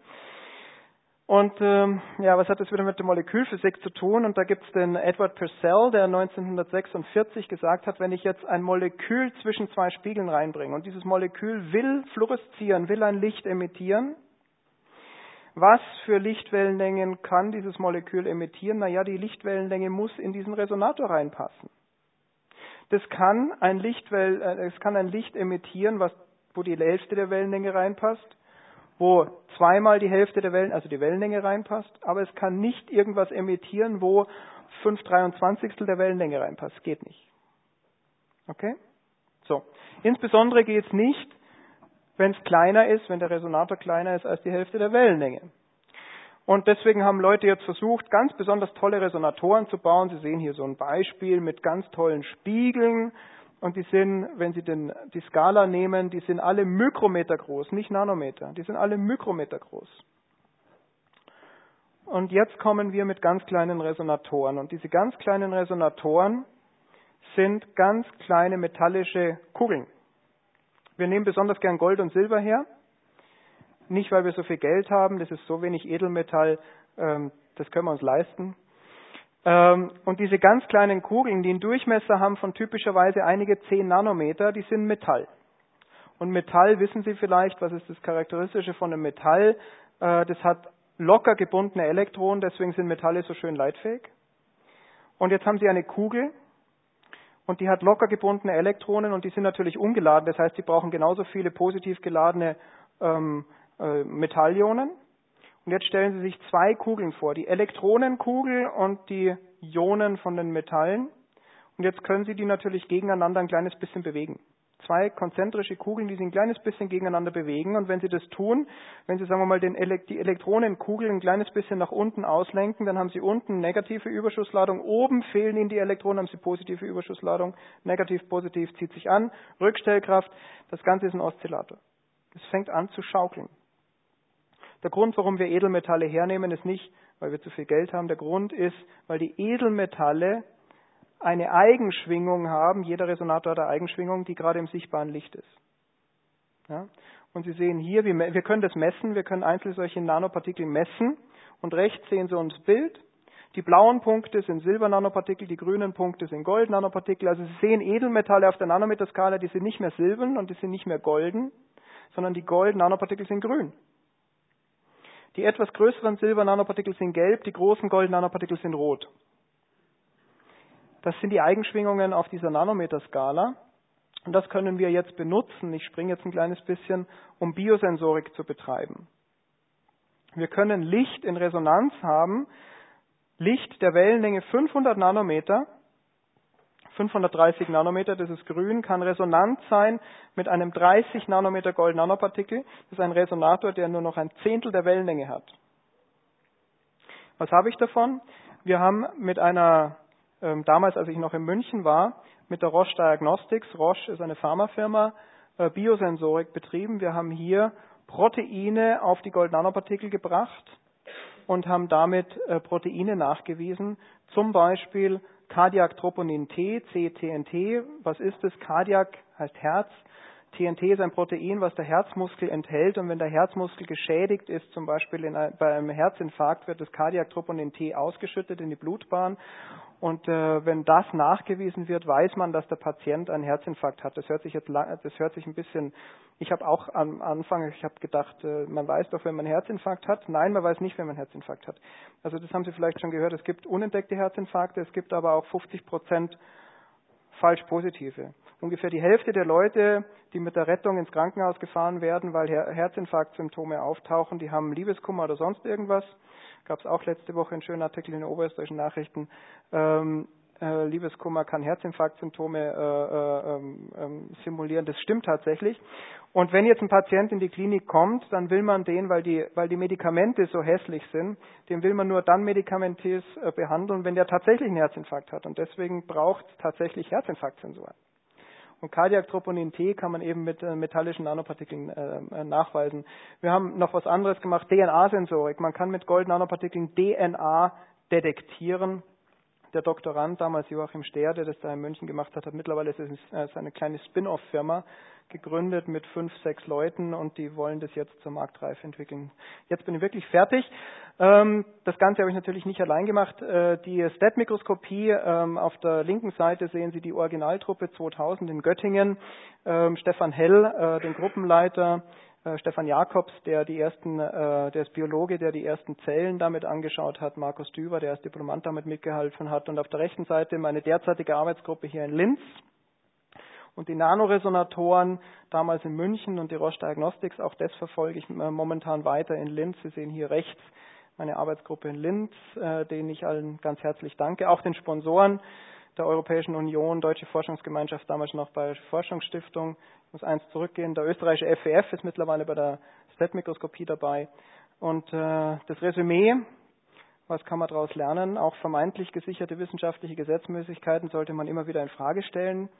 S3: Und was hat das wieder mit der Molekülphysik zu tun? Und da gibt es den Edward Purcell, der 1946 gesagt hat, wenn ich jetzt ein Molekül zwischen 2 Spiegeln reinbringe und dieses Molekül will fluoreszieren, will ein Licht emittieren, was für Lichtwellenlängen kann dieses Molekül emittieren? Naja, die Lichtwellenlänge muss in diesen Resonator reinpassen. Es kann ein Licht emittieren, wo die Hälfte der Wellenlänge reinpasst, wo zweimal die Hälfte der also die Wellenlänge reinpasst, aber es kann nicht irgendwas emittieren, wo 5/23 der Wellenlänge reinpasst. Geht nicht. Okay? So. Insbesondere geht es nicht, wenn es kleiner ist, wenn der Resonator kleiner ist als die Hälfte der Wellenlänge. Und deswegen haben Leute jetzt versucht, ganz besonders tolle Resonatoren zu bauen. Sie sehen hier so ein Beispiel mit ganz tollen Spiegeln. Und die sind, wenn Sie die Skala nehmen, die sind alle Mikrometer groß, nicht Nanometer. Die sind alle Mikrometer groß. Und jetzt kommen wir mit ganz kleinen Resonatoren. Und diese ganz kleinen Resonatoren sind ganz kleine metallische Kugeln. Wir nehmen besonders gern Gold und Silber her. Nicht, weil wir so viel Geld haben, das ist so wenig Edelmetall, das können wir uns leisten. Und diese ganz kleinen Kugeln, die einen Durchmesser haben von typischerweise einige 10 Nanometer, die sind Metall. Und Metall, wissen Sie vielleicht, was ist das Charakteristische von einem Metall? Das hat locker gebundene Elektronen, deswegen sind Metalle so schön leitfähig. Und jetzt haben Sie eine Kugel und die hat locker gebundene Elektronen und die sind natürlich ungeladen, das heißt, Sie brauchen genauso viele positiv geladene Metallionen. Und jetzt stellen Sie sich 2 Kugeln vor, die Elektronenkugel und die Ionen von den Metallen. Und jetzt können Sie die natürlich gegeneinander ein kleines bisschen bewegen. 2 konzentrische Kugeln, die sich ein kleines bisschen gegeneinander bewegen. Und wenn Sie das tun, wenn Sie, sagen wir mal, die Elektronenkugel ein kleines bisschen nach unten auslenken, dann haben Sie unten negative Überschussladung, oben fehlen Ihnen die Elektronen, haben Sie positive Überschussladung, negativ, positiv, zieht sich an, Rückstellkraft, das Ganze ist ein Oszillator. Es fängt an zu schaukeln. Der Grund, warum wir Edelmetalle hernehmen, ist nicht, weil wir zu viel Geld haben. Der Grund ist, weil die Edelmetalle eine Eigenschwingung haben, jeder Resonator hat eine Eigenschwingung, die gerade im sichtbaren Licht ist. Ja? Und Sie sehen hier, wir können das messen, wir können einzelne solche Nanopartikel messen und rechts sehen Sie uns das Bild. Die blauen Punkte sind Silber-Nanopartikel, die grünen Punkte sind Gold-Nanopartikel. Also Sie sehen Edelmetalle auf der Nanometerskala, die sind nicht mehr silbern und die sind nicht mehr golden, sondern die Gold-Nanopartikel sind grün. Die etwas größeren Silber-Nanopartikel sind gelb, die großen Gold-Nanopartikel sind rot. Das sind die Eigenschwingungen auf dieser Nanometerskala. Und das können wir jetzt benutzen, ich springe jetzt ein kleines bisschen, um Biosensorik zu betreiben. Wir können Licht in Resonanz haben, Licht der Wellenlänge 500 Nanometer, 530 Nanometer, das ist grün, kann resonant sein mit einem 30 Nanometer Gold-Nanopartikel. Das ist ein Resonator, der nur noch ein Zehntel der Wellenlänge hat. Was habe ich davon? Wir haben mit einer, damals als ich noch in München war, mit der Roche Diagnostics, Roche ist eine Pharmafirma, Biosensorik betrieben. Wir haben hier Proteine auf die Gold-Nanopartikel gebracht und haben damit Proteine nachgewiesen, zum Beispiel Cardiac Troponin T, CTNT. Was ist das? Cardiac heißt Herz. TNT ist ein Protein, was der Herzmuskel enthält. Und wenn der Herzmuskel geschädigt ist, zum Beispiel bei einem Herzinfarkt, wird das Cardiac Troponin T ausgeschüttet in die Blutbahn. Und wenn das nachgewiesen wird, weiß man, dass der Patient einen Herzinfarkt hat. Das hört sich ein bisschen, ich habe auch am Anfang, ich habe gedacht, man weiß doch, wenn man einen Herzinfarkt hat. Nein, man weiß nicht, wenn man einen Herzinfarkt hat. Also das haben Sie vielleicht schon gehört, es gibt unentdeckte Herzinfarkte, es gibt aber auch 50% falsch positive. Ungefähr die Hälfte der Leute, die mit der Rettung ins Krankenhaus gefahren werden, weil Herzinfarktsymptome auftauchen, die haben Liebeskummer oder sonst irgendwas. Gab es auch letzte Woche einen schönen Artikel in den Oberösterreichischen Nachrichten. Liebeskummer kann Herzinfarktsymptome simulieren. Das stimmt tatsächlich. Und wenn jetzt ein Patient in die Klinik kommt, dann will man den, weil die Medikamente so hässlich sind, den will man nur dann medikamentös behandeln, wenn der tatsächlich einen Herzinfarkt hat. Und deswegen braucht es tatsächlich Herzinfarktsensoren. Und Cardiac Troponin T kann man eben mit metallischen Nanopartikeln nachweisen. Wir haben noch was anderes gemacht, DNA-Sensorik. Man kann mit Gold-Nanopartikeln DNA detektieren. Der Doktorand, damals Joachim Stehr, der das da in München gemacht hat, mittlerweile ist es eine kleine Spin-off-Firma gegründet mit 5, 6 Leuten und die wollen das jetzt zur Marktreife entwickeln. Jetzt bin ich wirklich fertig. Das Ganze habe ich natürlich nicht allein gemacht. Die STET-Mikroskopie, auf der linken Seite sehen Sie die Originaltruppe 2000 in Göttingen. Stefan Hell, den Gruppenleiter, Stefan Jakobs, der ist Biologe, der die ersten Zellen damit angeschaut hat, Markus Düber, der als Diplomant damit mitgeholfen hat und auf der rechten Seite meine derzeitige Arbeitsgruppe hier in Linz und die Nanoresonatoren damals in München und die Roche Diagnostics, auch das verfolge ich momentan weiter in Linz. Sie sehen hier rechts meine Arbeitsgruppe in Linz, denen ich allen ganz herzlich danke, auch den Sponsoren der Europäischen Union, Deutsche Forschungsgemeinschaft, damals noch Bayerische Forschungsstiftung. Ich muss eins zurückgehen, der österreichische FWF ist mittlerweile bei der STET-Mikroskopie dabei. Und das Resümee, was kann man daraus lernen? Auch vermeintlich gesicherte wissenschaftliche Gesetzmäßigkeiten sollte man immer wieder in Frage stellen.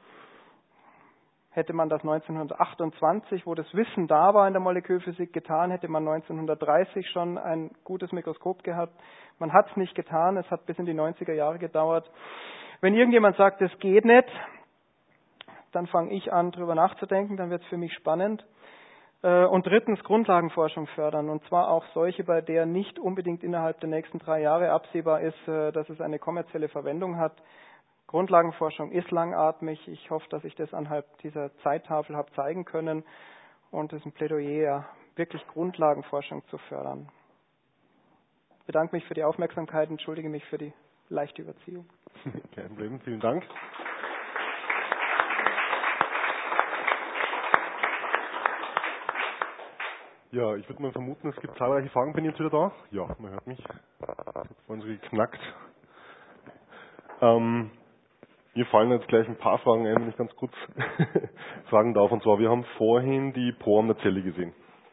S3: Hätte man das 1928, wo das Wissen da war in der Molekülphysik, getan, hätte man 1930 schon ein gutes Mikroskop gehabt. Man hat es nicht getan, es hat bis in die 90er Jahre gedauert. Wenn irgendjemand sagt, das geht nicht, dann fange ich an, darüber nachzudenken, dann wird es für mich spannend. Und drittens, Grundlagenforschung fördern. Und zwar auch solche, bei der nicht unbedingt innerhalb der nächsten 3 Jahre absehbar ist, dass es eine kommerzielle Verwendung hat. Grundlagenforschung ist langatmig. Ich hoffe, dass ich das anhand dieser Zeittafel habe zeigen können. Und es ist ein Plädoyer, wirklich Grundlagenforschung zu fördern. Ich bedanke mich für die Aufmerksamkeit und entschuldige mich für die leichte Überziehung.
S2: Kein Problem, vielen Dank. Ja, ich würde mal vermuten, es gibt zahlreiche Fragen. Bin ich jetzt wieder da? Ja, man hört mich. Ich habe vorhin so geknackt. Mir fallen jetzt gleich ein paar Fragen ein, wenn ich ganz kurz fragen darf. Und zwar, wir haben vorhin die Poren der Zelle gesehen.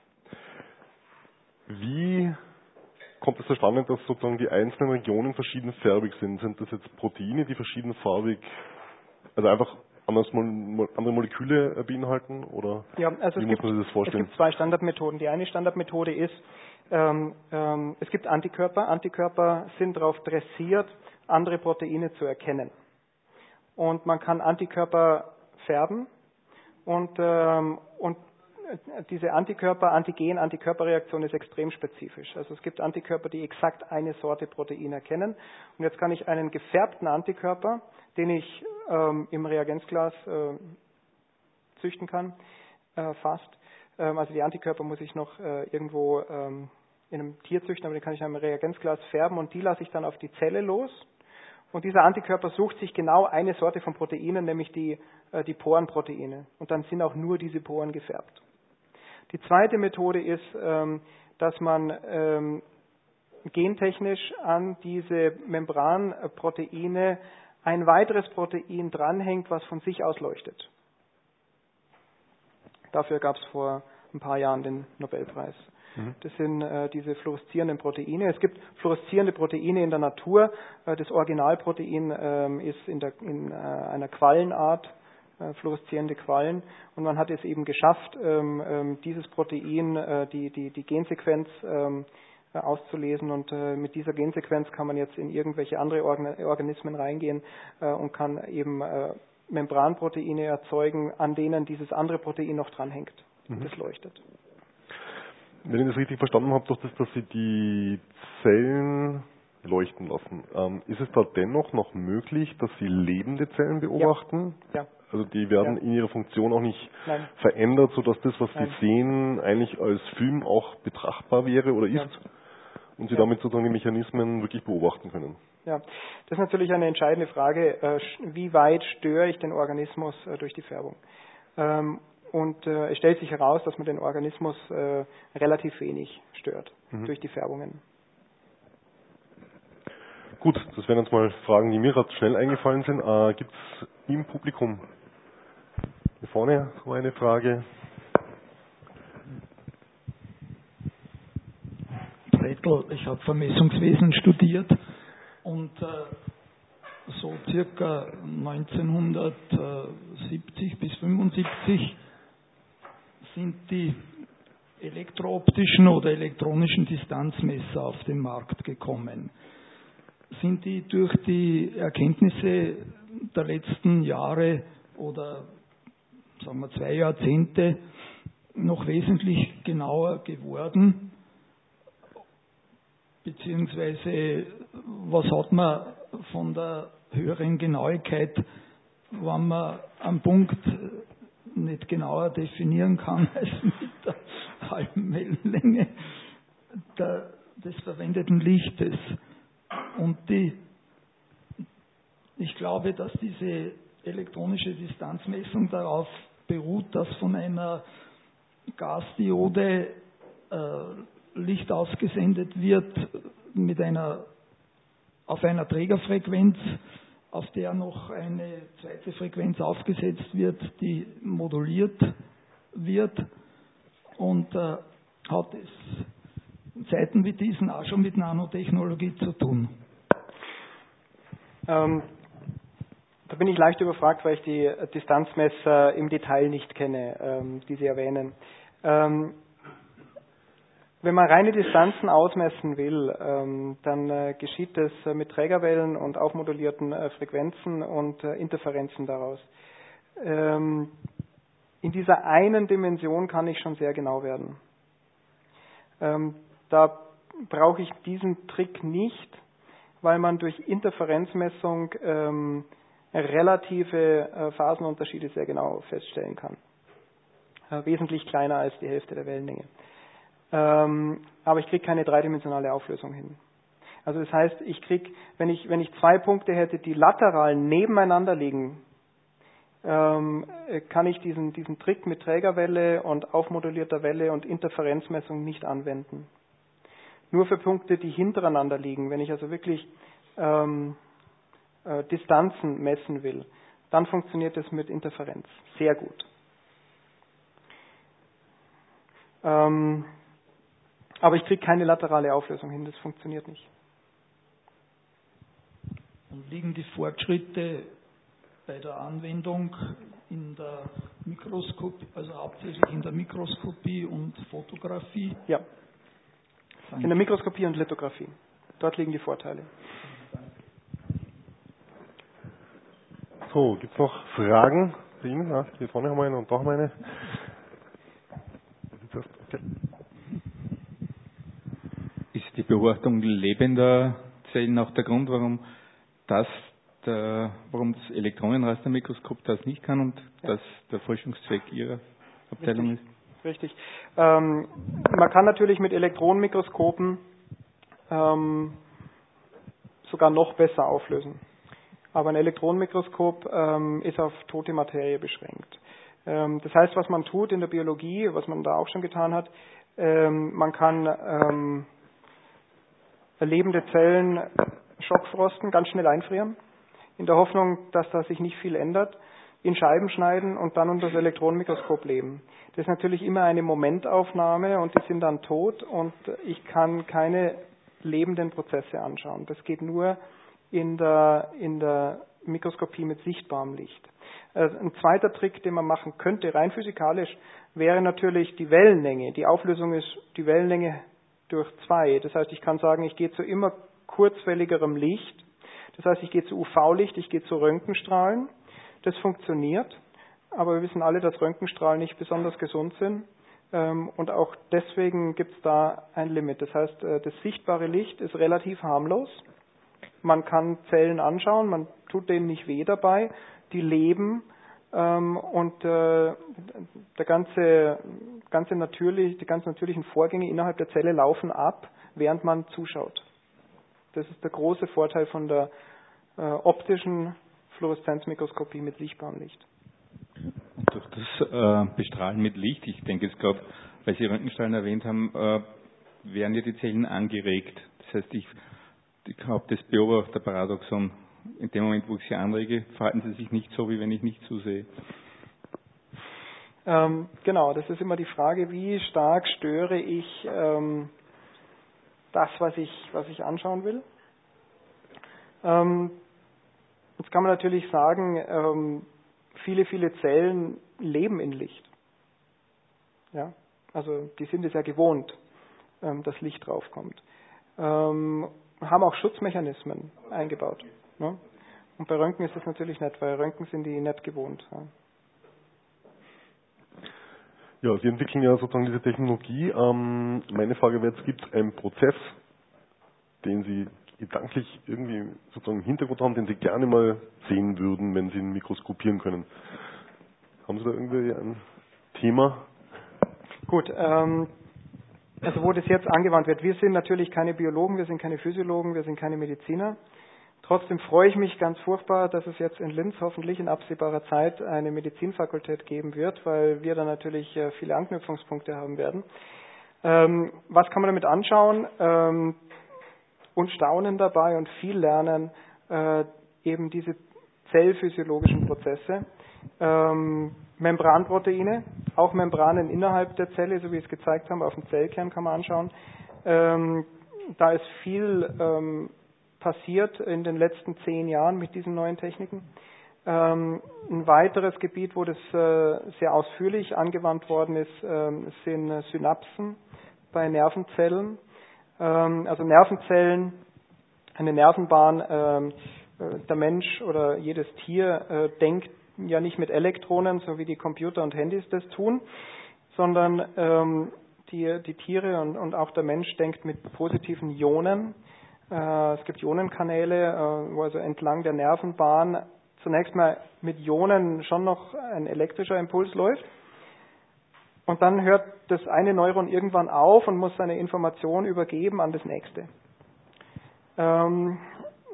S2: Wie kommt es zustande, dass sozusagen die einzelnen Regionen verschiedenfarbig sind? Sind das jetzt Proteine, die verschiedenfarbig, also einfach andere Moleküle beinhalten? Oder
S3: ja, also
S2: wie muss man sich das vorstellen?
S3: Es gibt zwei Standardmethoden. Die eine Standardmethode ist, es gibt Antikörper. Antikörper sind darauf dressiert, andere Proteine zu erkennen. Und man kann Antikörper färben und diese Antigen-Antikörperreaktion ist extrem spezifisch. Also es gibt Antikörper, die exakt eine Sorte Protein erkennen. Und jetzt kann ich einen gefärbten Antikörper, den ich im Reagenzglas züchten kann, fast. Also die Antikörper muss ich noch irgendwo in einem Tier züchten, aber den kann ich in einem Reagenzglas färben und die lasse ich dann auf die Zelle los. Und dieser Antikörper sucht sich genau eine Sorte von Proteinen, nämlich die Porenproteine. Und dann sind auch nur diese Poren gefärbt. Die zweite Methode ist, dass man gentechnisch an diese Membranproteine ein weiteres Protein dranhängt, was von sich aus leuchtet. Dafür gab es vor ein paar Jahren den Nobelpreis. Das sind diese fluoreszierenden Proteine. Es gibt fluoreszierende Proteine in der Natur. Das Originalprotein ist in einer Quallenart, fluoreszierende Quallen. Und man hat es eben geschafft, dieses Protein, die Gensequenz auszulesen. Und mit dieser Gensequenz kann man jetzt in irgendwelche andere Organismen reingehen und kann eben Membranproteine erzeugen, an denen dieses andere Protein noch dranhängt. Und das leuchtet.
S2: Wenn ich das richtig verstanden habe, durch das, dass Sie die Zellen leuchten lassen, ist es da dennoch noch möglich, dass Sie lebende Zellen beobachten?
S3: Ja.
S2: Also die werden in ihrer Funktion auch nicht
S3: Nein.
S2: verändert, sodass das, was
S3: Nein.
S2: Sie sehen, eigentlich als Film auch betrachtbar wäre oder ist?
S3: Ja.
S2: Und Sie damit sozusagen die Mechanismen wirklich beobachten können?
S3: Ja, das ist natürlich eine entscheidende Frage, wie weit störe ich den Organismus durch die Färbung? Und es stellt sich heraus, dass man den Organismus relativ wenig stört durch die Färbungen.
S2: Gut, das wären jetzt mal Fragen, die mir gerade schnell eingefallen sind. Gibt es im Publikum hier vorne so eine Frage?
S4: Brettel, ich habe Vermessungswesen studiert und so circa 1970 bis 75 sind die elektrooptischen oder elektronischen Distanzmesser auf den Markt gekommen. Sind die durch die Erkenntnisse der letzten Jahre oder sagen wir 2 Jahrzehnte noch wesentlich genauer geworden? Beziehungsweise was hat man von der höheren Genauigkeit, wenn man am Punkt nicht genauer definieren kann als mit der halben Wellenlänge des verwendeten Lichtes. Und ich glaube, dass diese elektronische Distanzmessung darauf beruht, dass von einer Gasdiode Licht ausgesendet wird auf einer Trägerfrequenz, auf der noch eine zweite Frequenz aufgesetzt wird, die moduliert wird, und hat es in Zeiten wie diesen auch schon mit Nanotechnologie zu tun.
S3: Da bin ich leicht überfragt, weil ich die Distanzmesser im Detail nicht kenne, die Sie erwähnen. Wenn man reine Distanzen ausmessen will, dann geschieht das mit Trägerwellen und aufmodulierten Frequenzen und Interferenzen daraus. In dieser einen Dimension kann ich schon sehr genau werden. Da brauche ich diesen Trick nicht, weil man durch Interferenzmessung relative Phasenunterschiede sehr genau feststellen kann. Wesentlich kleiner als die Hälfte der Wellenlänge. Aber ich kriege keine dreidimensionale Auflösung hin. Also das heißt, ich kriege, wenn ich 2 Punkte hätte, die lateral nebeneinander liegen, kann ich diesen Trick mit Trägerwelle und aufmodulierter Welle und Interferenzmessung nicht anwenden. Nur für Punkte, die hintereinander liegen, wenn ich also wirklich Distanzen messen will, dann funktioniert es mit Interferenz sehr gut. Aber ich kriege keine laterale Auflösung hin, das funktioniert nicht.
S4: Und liegen die Fortschritte bei der Anwendung in der Mikroskopie, also hauptsächlich in der Mikroskopie und Fotografie?
S3: Ja, in der Mikroskopie und Lithografie. Dort liegen die Vorteile.
S2: So, gibt es noch Fragen? Hier vorne haben wir eine und da haben wir eine. Okay.
S5: Ist die Beobachtung lebender Zellen auch der Grund, warum das Elektronenrastermikroskop das nicht kann und das der Forschungszweck Ihrer Abteilung ist?
S3: Richtig. Man kann natürlich mit Elektronenmikroskopen sogar noch besser auflösen. Aber ein Elektronenmikroskop ist auf tote Materie beschränkt. Das heißt, was man tut in der Biologie, was man da auch schon getan hat, man kann lebende Zellen schockfrosten, ganz schnell einfrieren, in der Hoffnung, dass da sich nicht viel ändert, in Scheiben schneiden und dann unter das Elektronenmikroskop leben. Das ist natürlich immer eine Momentaufnahme und die sind dann tot und ich kann keine lebenden Prozesse anschauen. Das geht nur in der Mikroskopie mit sichtbarem Licht. Ein zweiter Trick, den man machen könnte, rein physikalisch, wäre natürlich die Wellenlänge. Die Auflösung ist die Wellenlänge durch 2. Das heißt, ich kann sagen, ich gehe zu immer kurzwelligerem Licht. Das heißt, ich gehe zu UV-Licht, ich gehe zu Röntgenstrahlen. Das funktioniert, aber wir wissen alle, dass Röntgenstrahlen nicht besonders gesund sind. Und auch deswegen gibt es da ein Limit. Das heißt, das sichtbare Licht ist relativ harmlos. Man kann Zellen anschauen, man tut denen nicht weh dabei, die leben und die ganzen natürlichen Vorgänge innerhalb der Zelle laufen ab, während man zuschaut. Das ist der große Vorteil von der optischen Fluoreszenzmikroskopie mit sichtbarem Licht.
S5: Und durch das Bestrahlen mit Licht, ich denke jetzt gerade, weil Sie Röntgenstrahlen erwähnt haben, werden ja die Zellen angeregt. Das heißt, ich habe das Beobachterparadoxon. In dem Moment, wo ich sie anrege, verhalten sie sich nicht so, wie wenn ich nicht zusehe.
S3: Genau, das ist immer die Frage, wie stark störe ich das, was ich anschauen will. Jetzt kann man natürlich sagen, viele Zellen leben in Licht. Ja? Also die sind es ja gewohnt, dass Licht draufkommt. Haben auch Schutzmechanismen eingebaut. Ne? Und bei Röntgen ist das natürlich nicht, weil Röntgen sind die nicht gewohnt.
S2: Ja, Sie entwickeln ja sozusagen diese Technologie. Meine Frage wäre jetzt, gibt es einen Prozess, den Sie gedanklich irgendwie sozusagen im Hintergrund haben, den Sie gerne mal sehen würden, wenn Sie ihn mikroskopieren können? Haben Sie da irgendwie ein Thema?
S3: Gut, also wo das jetzt angewandt wird. Wir sind natürlich keine Biologen, wir sind keine Physiologen, wir sind keine Mediziner. Trotzdem freue ich mich ganz furchtbar, dass es jetzt in Linz hoffentlich in absehbarer Zeit eine Medizinfakultät geben wird, weil wir da natürlich viele Anknüpfungspunkte haben werden. Was kann man damit anschauen? Und staunen dabei und viel lernen, eben diese zellphysiologischen Prozesse. Membranproteine, auch Membranen innerhalb der Zelle, so wie ich es gezeigt habe, auf dem Zellkern kann man anschauen. Da ist viel passiert in den letzten 10 Jahren mit diesen neuen Techniken. Ein weiteres Gebiet, wo das sehr ausführlich angewandt worden ist, sind Synapsen bei Nervenzellen. Also Nervenzellen, eine Nervenbahn, der Mensch oder jedes Tier denkt ja nicht mit Elektronen, so wie die Computer und Handys das tun, sondern die Tiere und auch der Mensch denkt mit positiven Ionen. Es gibt Ionenkanäle, wo also entlang der Nervenbahn zunächst mal mit Ionen schon noch ein elektrischer Impuls läuft. Und dann hört das eine Neuron irgendwann auf und muss seine Information übergeben an das nächste.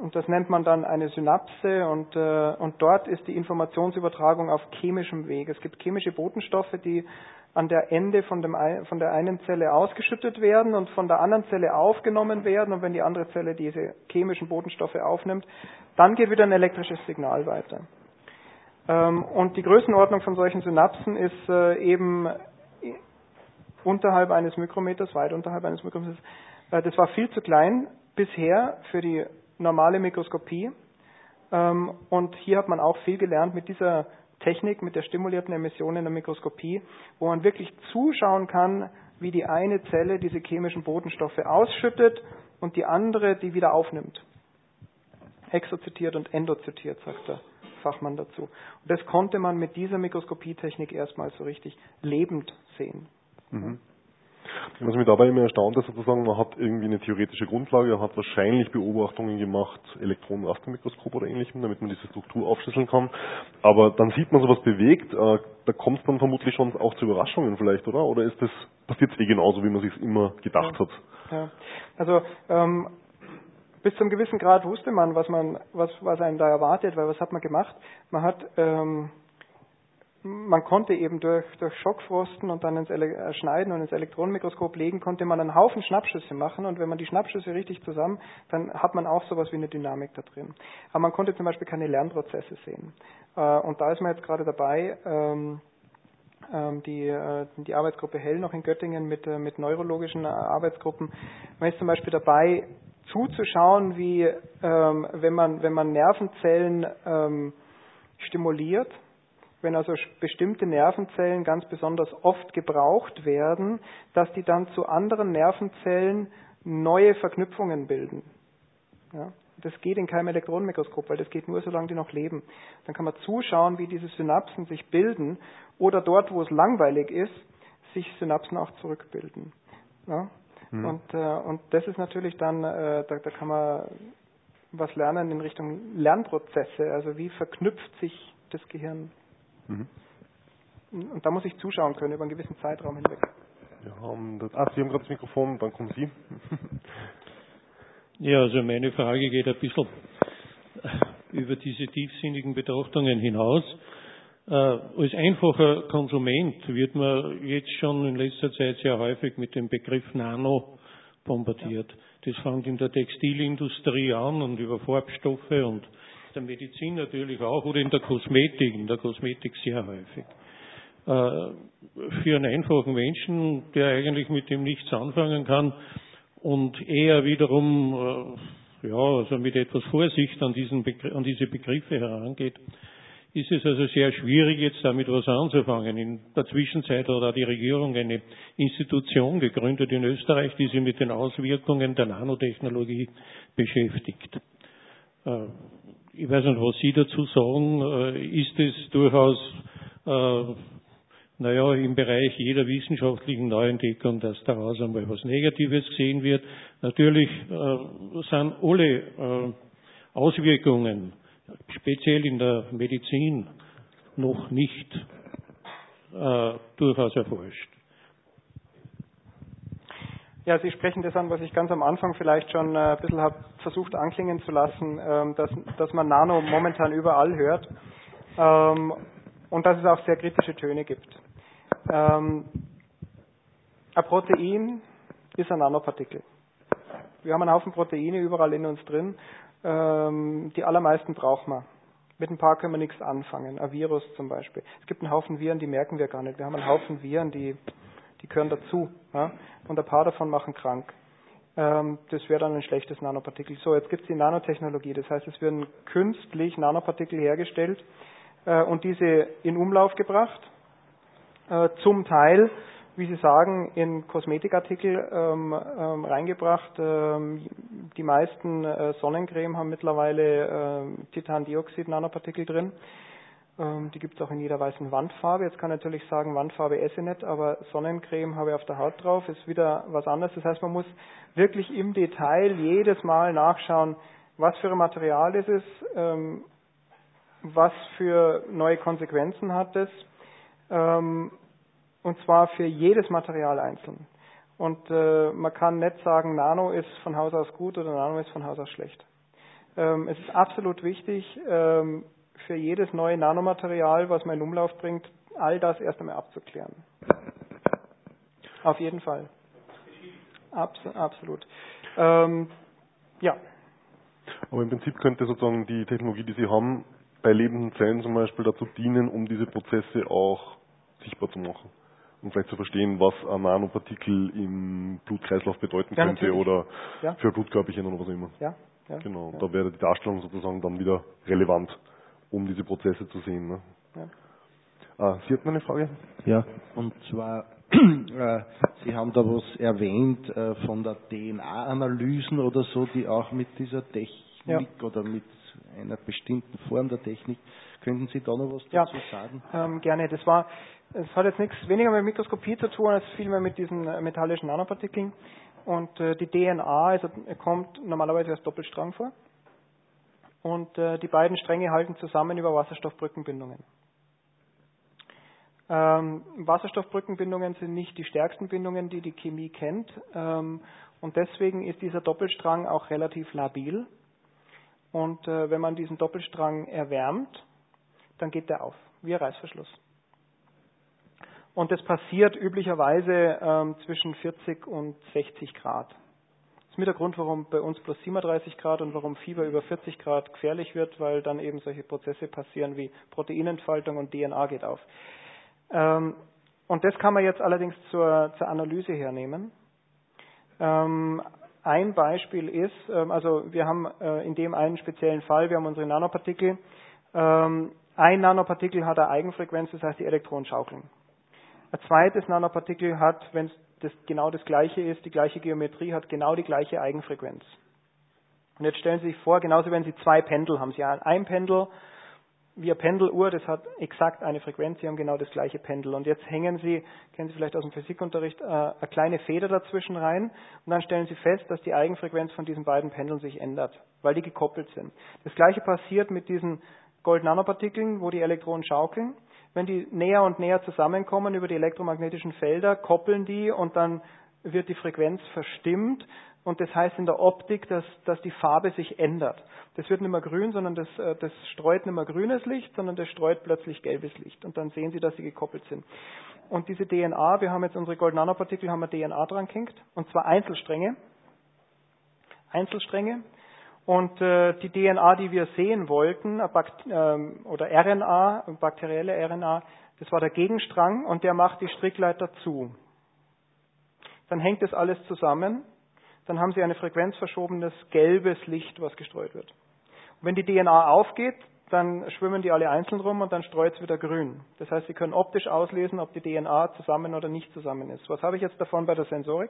S3: Und das nennt man dann eine Synapse und dort ist die Informationsübertragung auf chemischem Weg. Es gibt chemische Botenstoffe, die an der Ende von der einen Zelle ausgeschüttet werden und von der anderen Zelle aufgenommen werden. Und wenn die andere Zelle diese chemischen Botenstoffe aufnimmt, dann geht wieder ein elektrisches Signal weiter. Und die Größenordnung von solchen Synapsen ist eben unterhalb eines Mikrometers, weit unterhalb eines Mikrometers. Das war viel zu klein bisher für die normale Mikroskopie. Und hier hat man auch viel gelernt mit dieser Technik, mit der stimulierten Emission in der Mikroskopie, wo man wirklich zuschauen kann, wie die eine Zelle diese chemischen Botenstoffe ausschüttet und die andere die wieder aufnimmt. Exozitiert und endozitiert, sagt der Fachmann dazu. Und das konnte man mit dieser Mikroskopietechnik erstmals so richtig lebend sehen.
S2: Mhm. Was mich dabei immer erstaunt ist, sozusagen, man hat irgendwie eine theoretische Grundlage, hat wahrscheinlich Beobachtungen gemacht, Elektronenrastermikroskop oder ähnlichem, damit man diese Struktur aufschlüsseln kann. Aber dann sieht man sowas bewegt, da kommt es dann vermutlich schon auch zu Überraschungen vielleicht, oder? Oder passiert es genauso, wie man sich immer gedacht hat?
S3: Ja. Also bis zum gewissen Grad wusste man, was einen da erwartet, weil was hat man gemacht? Man konnte eben durch Schockfrosten und dann ins Schneiden und ins Elektronenmikroskop legen, konnte man einen Haufen Schnappschüsse machen und wenn man die Schnappschüsse richtig zusammen, dann hat man auch sowas wie eine Dynamik da drin. Aber man konnte zum Beispiel keine Lernprozesse sehen. Und da ist man jetzt gerade dabei, die Arbeitsgruppe Hell noch in Göttingen mit neurologischen Arbeitsgruppen. Man ist zum Beispiel dabei, zuzuschauen, wie wenn man Nervenzellen stimuliert, wenn also bestimmte Nervenzellen ganz besonders oft gebraucht werden, dass die dann zu anderen Nervenzellen neue Verknüpfungen bilden. Ja, das geht in keinem Elektronenmikroskop, weil das geht nur, solange die noch leben. Dann kann man zuschauen, wie diese Synapsen sich bilden oder dort, wo es langweilig ist, sich Synapsen auch zurückbilden. Ja? Mhm. Und das ist natürlich dann, da kann man was lernen in Richtung Lernprozesse, also wie verknüpft sich das Gehirn. Mhm. Und da muss ich zuschauen können über einen gewissen Zeitraum hinweg.
S2: Ja, Sie haben gerade das Mikrofon, dann kommen Sie.
S6: Ja, also meine Frage geht ein bisschen über diese tiefsinnigen Betrachtungen hinaus. Als einfacher Konsument wird man jetzt schon in letzter Zeit sehr häufig mit dem Begriff Nano bombardiert. Ja. Das fängt in der Textilindustrie an und über Farbstoffe und der Medizin natürlich auch oder in der Kosmetik sehr häufig. Für einen einfachen Menschen, der eigentlich mit dem nichts anfangen kann und eher wiederum also mit etwas Vorsicht an diese Begriffe herangeht, ist es also sehr schwierig, jetzt damit was anzufangen. In der Zwischenzeit hat auch die Regierung eine Institution gegründet in Österreich, die sich mit den Auswirkungen der Nanotechnologie beschäftigt. Ich weiß nicht, was Sie dazu sagen. Ist es durchaus im Bereich jeder wissenschaftlichen Neuentdeckung, dass daraus einmal was Negatives gesehen wird? Natürlich sind alle Auswirkungen, speziell in der Medizin, noch nicht durchaus erforscht.
S3: Ja, Sie sprechen das an, was ich ganz am Anfang vielleicht schon ein bisschen habe versucht anklingen zu lassen, dass man Nano momentan überall hört und dass es auch sehr kritische Töne gibt. Ein Protein ist ein Nanopartikel. Wir haben einen Haufen Proteine überall in uns drin. Die allermeisten brauchen wir. Mit ein paar können wir nichts anfangen. Ein Virus zum Beispiel. Es gibt einen Haufen Viren, die merken wir gar nicht. Wir haben einen Haufen Viren, die gehören dazu. Ja? Und ein paar davon machen krank. Das wäre dann ein schlechtes Nanopartikel. So, jetzt gibt es die Nanotechnologie. Das heißt, es werden künstlich Nanopartikel hergestellt und diese in Umlauf gebracht. Zum Teil, wie Sie sagen, in Kosmetikartikel reingebracht. Die meisten Sonnencreme haben mittlerweile Titandioxid-Nanopartikel drin. Die gibt es auch in jeder weißen Wandfarbe. Jetzt kann ich natürlich sagen, Wandfarbe esse nicht, aber Sonnencreme habe ich auf der Haut drauf, ist wieder was anderes. Das heißt, man muss wirklich im Detail jedes Mal nachschauen, was für ein Material ist es, was für neue Konsequenzen hat es, und zwar für jedes Material einzeln. Und man kann nicht sagen, Nano ist von Haus aus gut oder Nano ist von Haus aus schlecht. Es ist absolut wichtig, für jedes neue Nanomaterial, was man in Umlauf bringt, all das erst einmal abzuklären. Auf jeden Fall. Absolut. Ja.
S2: Aber im Prinzip könnte sozusagen die Technologie, die Sie haben, bei lebenden Zellen zum Beispiel dazu dienen, um diese Prozesse auch sichtbar zu machen. Um vielleicht zu verstehen, was ein Nanopartikel im Blutkreislauf bedeuten könnte
S3: natürlich.
S2: oder
S3: Ja.
S2: für Blutkörperchen oder was auch immer.
S3: Ja.
S2: Genau,
S3: ja.
S2: da wäre die Darstellung sozusagen dann wieder relevant, um diese Prozesse zu sehen. Ne?
S3: Ja.
S2: Sie hatten eine Frage?
S7: Ja, und zwar, Sie haben da was erwähnt von der DNA-Analysen oder so, die auch mit dieser Technik oder mit einer bestimmten Form der Technik. Könnten Sie da noch was dazu sagen?
S3: Gerne. Es hat jetzt nichts weniger mit Mikroskopie zu tun, als vielmehr mit diesen metallischen Nanopartikeln. Und die DNA kommt normalerweise als Doppelstrang vor. Und die beiden Stränge halten zusammen über Wasserstoffbrückenbindungen. Wasserstoffbrückenbindungen sind nicht die stärksten Bindungen, die die Chemie kennt. Und deswegen ist dieser Doppelstrang auch relativ labil. Und wenn man diesen Doppelstrang erwärmt, dann geht der auf, wie ein Reißverschluss. Und das passiert üblicherweise zwischen 40 und 60 Grad. Das ist mit der Grund, warum bei uns plus 37 Grad und warum Fieber über 40 Grad gefährlich wird, weil dann eben solche Prozesse passieren wie Proteinentfaltung und DNA geht auf. Und das kann man jetzt allerdings zur Analyse hernehmen. Ein Beispiel ist, also wir haben in dem einen speziellen Fall, wir haben unsere Nanopartikel. Ein Nanopartikel hat eine Eigenfrequenz, das heißt die Elektronen schaukeln. Ein zweites Nanopartikel hat, wenn es genau das gleiche ist, die gleiche Geometrie, hat genau die gleiche Eigenfrequenz. Und jetzt stellen Sie sich vor, genauso wenn Sie zwei Pendel haben. Sie haben ein Pendel, wie eine Pendeluhr, das hat exakt eine Frequenz, Sie haben genau das gleiche Pendel. Und jetzt hängen Sie, kennen Sie vielleicht aus dem Physikunterricht, eine kleine Feder dazwischen rein und dann stellen Sie fest, dass die Eigenfrequenz von diesen beiden Pendeln sich ändert, weil die gekoppelt sind. Das gleiche passiert mit diesen Gold-Nanopartikeln, wo die Elektronen schaukeln. Wenn die näher und näher zusammenkommen über die elektromagnetischen Felder, koppeln die und dann wird die Frequenz verstimmt. Und das heißt in der Optik, dass die Farbe sich ändert. Das wird nicht mehr grün, sondern das streut nicht mehr grünes Licht, sondern das streut plötzlich gelbes Licht. Und dann sehen Sie, dass sie gekoppelt sind. Und diese DNA, wir haben jetzt unsere Gold-Nanopartikel, haben wir DNA dran gehängt, und zwar Einzelstränge. Und die DNA, die wir sehen wollten, oder RNA, bakterielle RNA, das war der Gegenstrang und der macht die Strickleiter zu. Dann hängt das alles zusammen, dann haben Sie ein frequenzverschobenes gelbes Licht, was gestreut wird. Und wenn die DNA aufgeht, dann schwimmen die alle einzeln rum und dann streut es wieder grün. Das heißt, Sie können optisch auslesen, ob die DNA zusammen oder nicht zusammen ist. Was habe ich jetzt davon bei der Sensorik?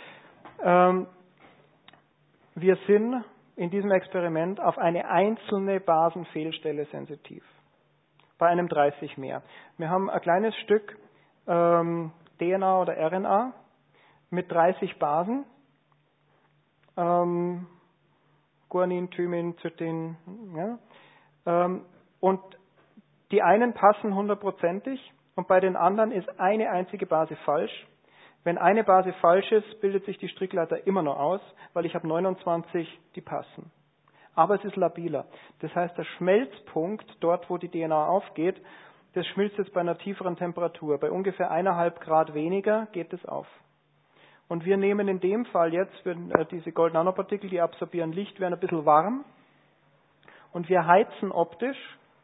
S3: Wir sind in diesem Experiment auf eine einzelne Basenfehlstelle sensitiv. Bei einem 30 mehr. Wir haben ein kleines Stück DNA oder RNA mit 30 Basen. Guanin, Thymin, Cytin. Ja. Und die einen passen 100%ig und bei den anderen ist eine einzige Base falsch. Wenn eine Base falsch ist, bildet sich die Strickleiter immer noch aus, weil ich habe 29, die passen. Aber es ist labiler. Das heißt, der Schmelzpunkt, dort wo die DNA aufgeht, das schmilzt jetzt bei einer tieferen Temperatur. Bei ungefähr 1,5 Grad weniger geht es auf. Und wir nehmen in dem Fall jetzt für diese Gold-Nanopartikel, die absorbieren Licht, werden ein bisschen warm. Und wir heizen optisch,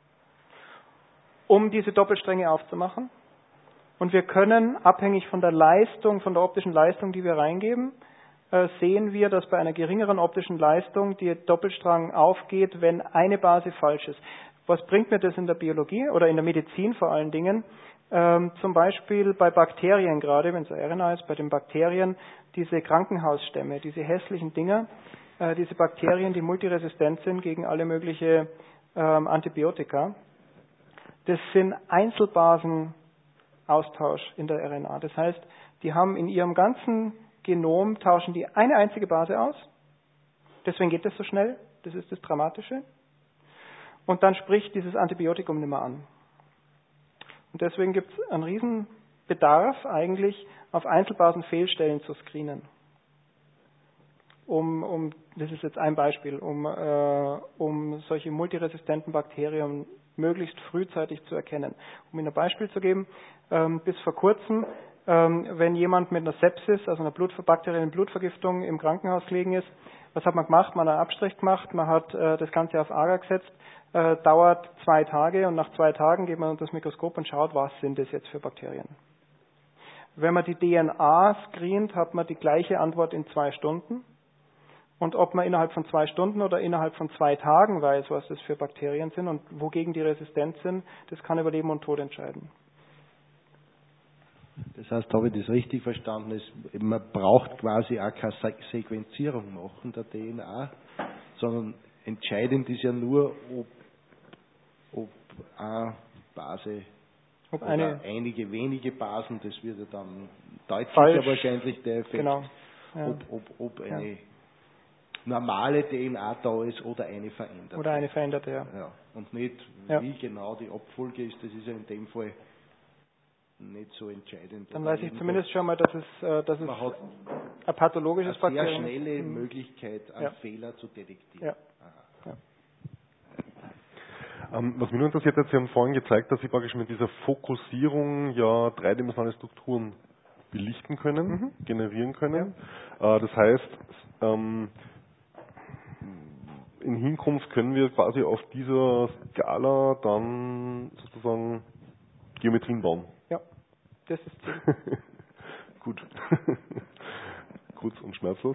S3: um diese Doppelstränge aufzumachen. Und wir können, abhängig von der Leistung, von der optischen Leistung, die wir reingeben, sehen wir, dass bei einer geringeren optischen Leistung der Doppelstrang aufgeht, wenn eine Base falsch ist. Was bringt mir das in der Biologie oder in der Medizin vor allen Dingen? Zum Beispiel bei Bakterien gerade, wenn es RNA ist, bei den Bakterien, diese Krankenhausstämme, diese hässlichen Dinger, diese Bakterien, die multiresistent sind gegen alle möglichen Antibiotika, das sind Einzelbasenaustausch in der RNA. Das heißt, die haben in ihrem ganzen Genom, tauschen die eine einzige Base aus. Deswegen geht das so schnell. Das ist das Dramatische. Und dann spricht dieses Antibiotikum nicht mehr an. Und deswegen gibt es einen riesen Bedarf eigentlich auf Einzelbasenfehlstellen zu screenen. Um das ist jetzt ein Beispiel, um solche multiresistenten Bakterien möglichst frühzeitig zu erkennen. Um Ihnen ein Beispiel zu geben, bis vor kurzem, wenn jemand mit einer Sepsis, also einer bakteriellen Blutvergiftung im Krankenhaus gelegen ist, was hat man gemacht? Man hat einen Abstrich gemacht, man hat das Ganze auf Agar gesetzt, dauert 2 Tage und nach 2 Tagen geht man unter das Mikroskop und schaut, was sind das jetzt für Bakterien. Wenn man die DNA screent, hat man die gleiche Antwort in 2 Stunden. Und ob man innerhalb von 2 Stunden oder innerhalb von 2 Tagen weiß, was das für Bakterien sind und wogegen die resistent sind, das kann über Leben und Tod entscheiden.
S7: Das heißt, habe ich das richtig verstanden, man braucht quasi auch keine Sequenzierung machen der DNA, sondern entscheidend ist ja nur, ob eine Base oder einige wenige Basen, das wird ja dann deutlicher wahrscheinlich der Effekt,
S3: genau. Ja.
S7: ob eine normale DNA da ist oder eine veränderte.
S3: Oder eine veränderte, ja.
S7: Und nicht, wie genau die Abfolge ist, das ist ja in dem Fall nicht so entscheidend.
S3: Dann weiß ich zumindest schon mal, dass es ein pathologisches Bakterium ist.
S7: Eine sehr schnelle Möglichkeit, einen Fehler zu detektieren.
S3: Ja.
S2: Was mich nur interessiert hat, Sie haben vorhin gezeigt, dass Sie praktisch mit dieser Fokussierung ja dreidimensionale Strukturen belichten können, generieren können. Ja. Das heißt, in Hinkunft können wir quasi auf dieser Skala dann sozusagen Geometrien bauen.
S3: Ja, das ist Ziel.
S2: Gut. Kurz und schmerzlos.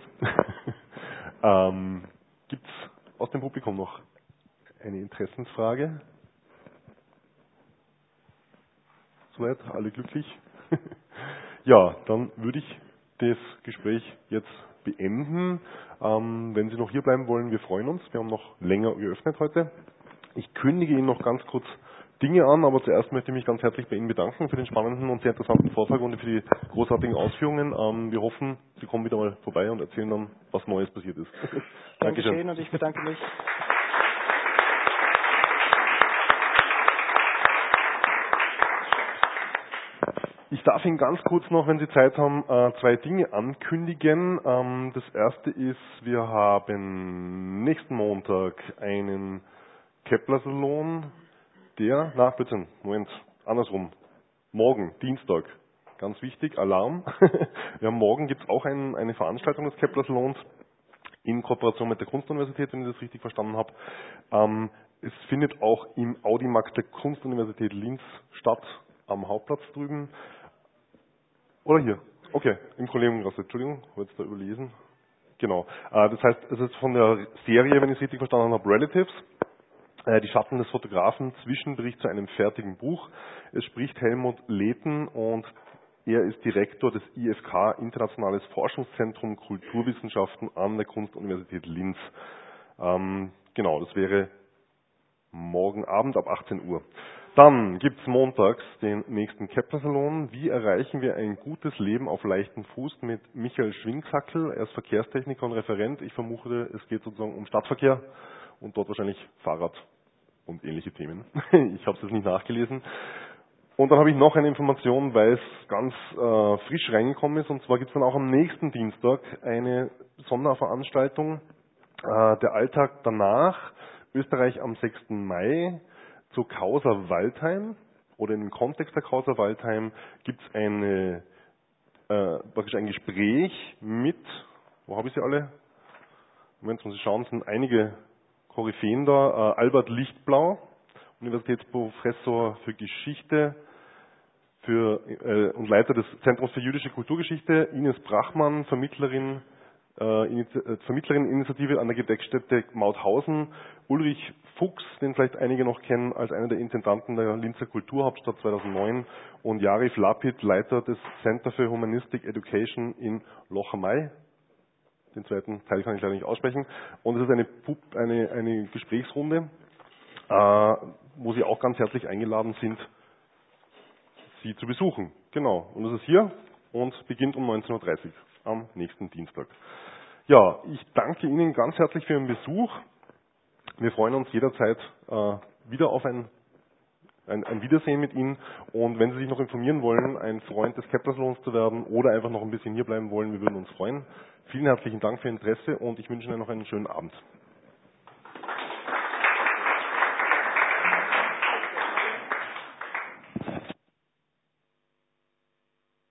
S2: Gibt es aus dem Publikum noch eine Interessensfrage? Soweit, alle glücklich? Ja, dann würde ich das Gespräch jetzt beenden. Wenn Sie noch hier bleiben wollen, wir freuen uns. Wir haben noch länger geöffnet heute. Ich kündige Ihnen noch ganz kurz Dinge an, aber zuerst möchte ich mich ganz herzlich bei Ihnen bedanken für den spannenden und sehr interessanten Vortrag und für die großartigen Ausführungen. Wir hoffen, Sie kommen wieder mal vorbei und erzählen dann, was Neues passiert ist.
S3: Dankeschön und ich bedanke mich.
S2: Ich darf Ihnen ganz kurz noch, wenn Sie Zeit haben, 2 Dinge ankündigen. Das erste ist, wir haben nächsten Montag einen Kepler-Salon, andersrum, morgen, Dienstag, ganz wichtig, Alarm. Morgen gibt es auch eine Veranstaltung des Kepler-Salons in Kooperation mit der Kunstuniversität, wenn ich das richtig verstanden habe. Es findet auch im Audimax der Kunstuniversität Linz statt, am Hauptplatz drüben. Oder hier? Okay, im Kollegiumgasse. Entschuldigung, ich wollte es da überlesen. Genau. Das heißt, es ist von der Serie, wenn ich es richtig verstanden habe, Relatives. Die Schatten des Fotografen, Zwischenbericht zu einem fertigen Buch. Es spricht Helmut Lehten und er ist Direktor des IFK, Internationales Forschungszentrum Kulturwissenschaften an der Kunstuniversität Linz. Genau, das wäre morgen Abend ab 18 Uhr. Dann gibt es montags den nächsten Kepler-Salon. Wie erreichen wir ein gutes Leben auf leichten Fuß mit Michael Schwingsackel. Er ist Verkehrstechniker und Referent. Ich vermute, es geht sozusagen um Stadtverkehr und dort wahrscheinlich Fahrrad und ähnliche Themen. Ich habe es jetzt nicht nachgelesen. Und dann habe ich noch eine Information, weil es ganz frisch reingekommen ist. Und zwar gibt es dann auch am nächsten Dienstag eine Sonderveranstaltung. Der Alltag danach, Österreich am 6. Mai. Zur Causa Waldheim oder im Kontext der Causa Waldheim gibt es praktisch ein Gespräch mit, wo habe ich sie alle? Moment, muss ich schauen, es sind einige Koryphäen da. Albert Lichtblau, Universitätsprofessor für Geschichte und Leiter des Zentrums für jüdische Kulturgeschichte, Ines Brachmann, Vermittlerin-Initiative an der Gedenkstätte Mauthausen, Ulrich Fuchs, den vielleicht einige noch kennen, als einer der Intendanten der Linzer Kulturhauptstadt 2009 und Jarif Lapid, Leiter des Center for Humanistic Education in Lochermai. Den zweiten Teil kann ich leider nicht aussprechen. Und es ist eine Gesprächsrunde, wo Sie auch ganz herzlich eingeladen sind, Sie zu besuchen. Genau. Und das ist hier und beginnt um 19:30 Uhr am nächsten Dienstag. Ja, ich danke Ihnen ganz herzlich für Ihren Besuch. Wir freuen uns jederzeit wieder auf ein Wiedersehen mit Ihnen. Und wenn Sie sich noch informieren wollen, ein Freund des Kepler-Salons zu werden oder einfach noch ein bisschen hier bleiben wollen, wir würden uns freuen. Vielen herzlichen Dank für Ihr Interesse und ich wünsche Ihnen noch einen schönen Abend.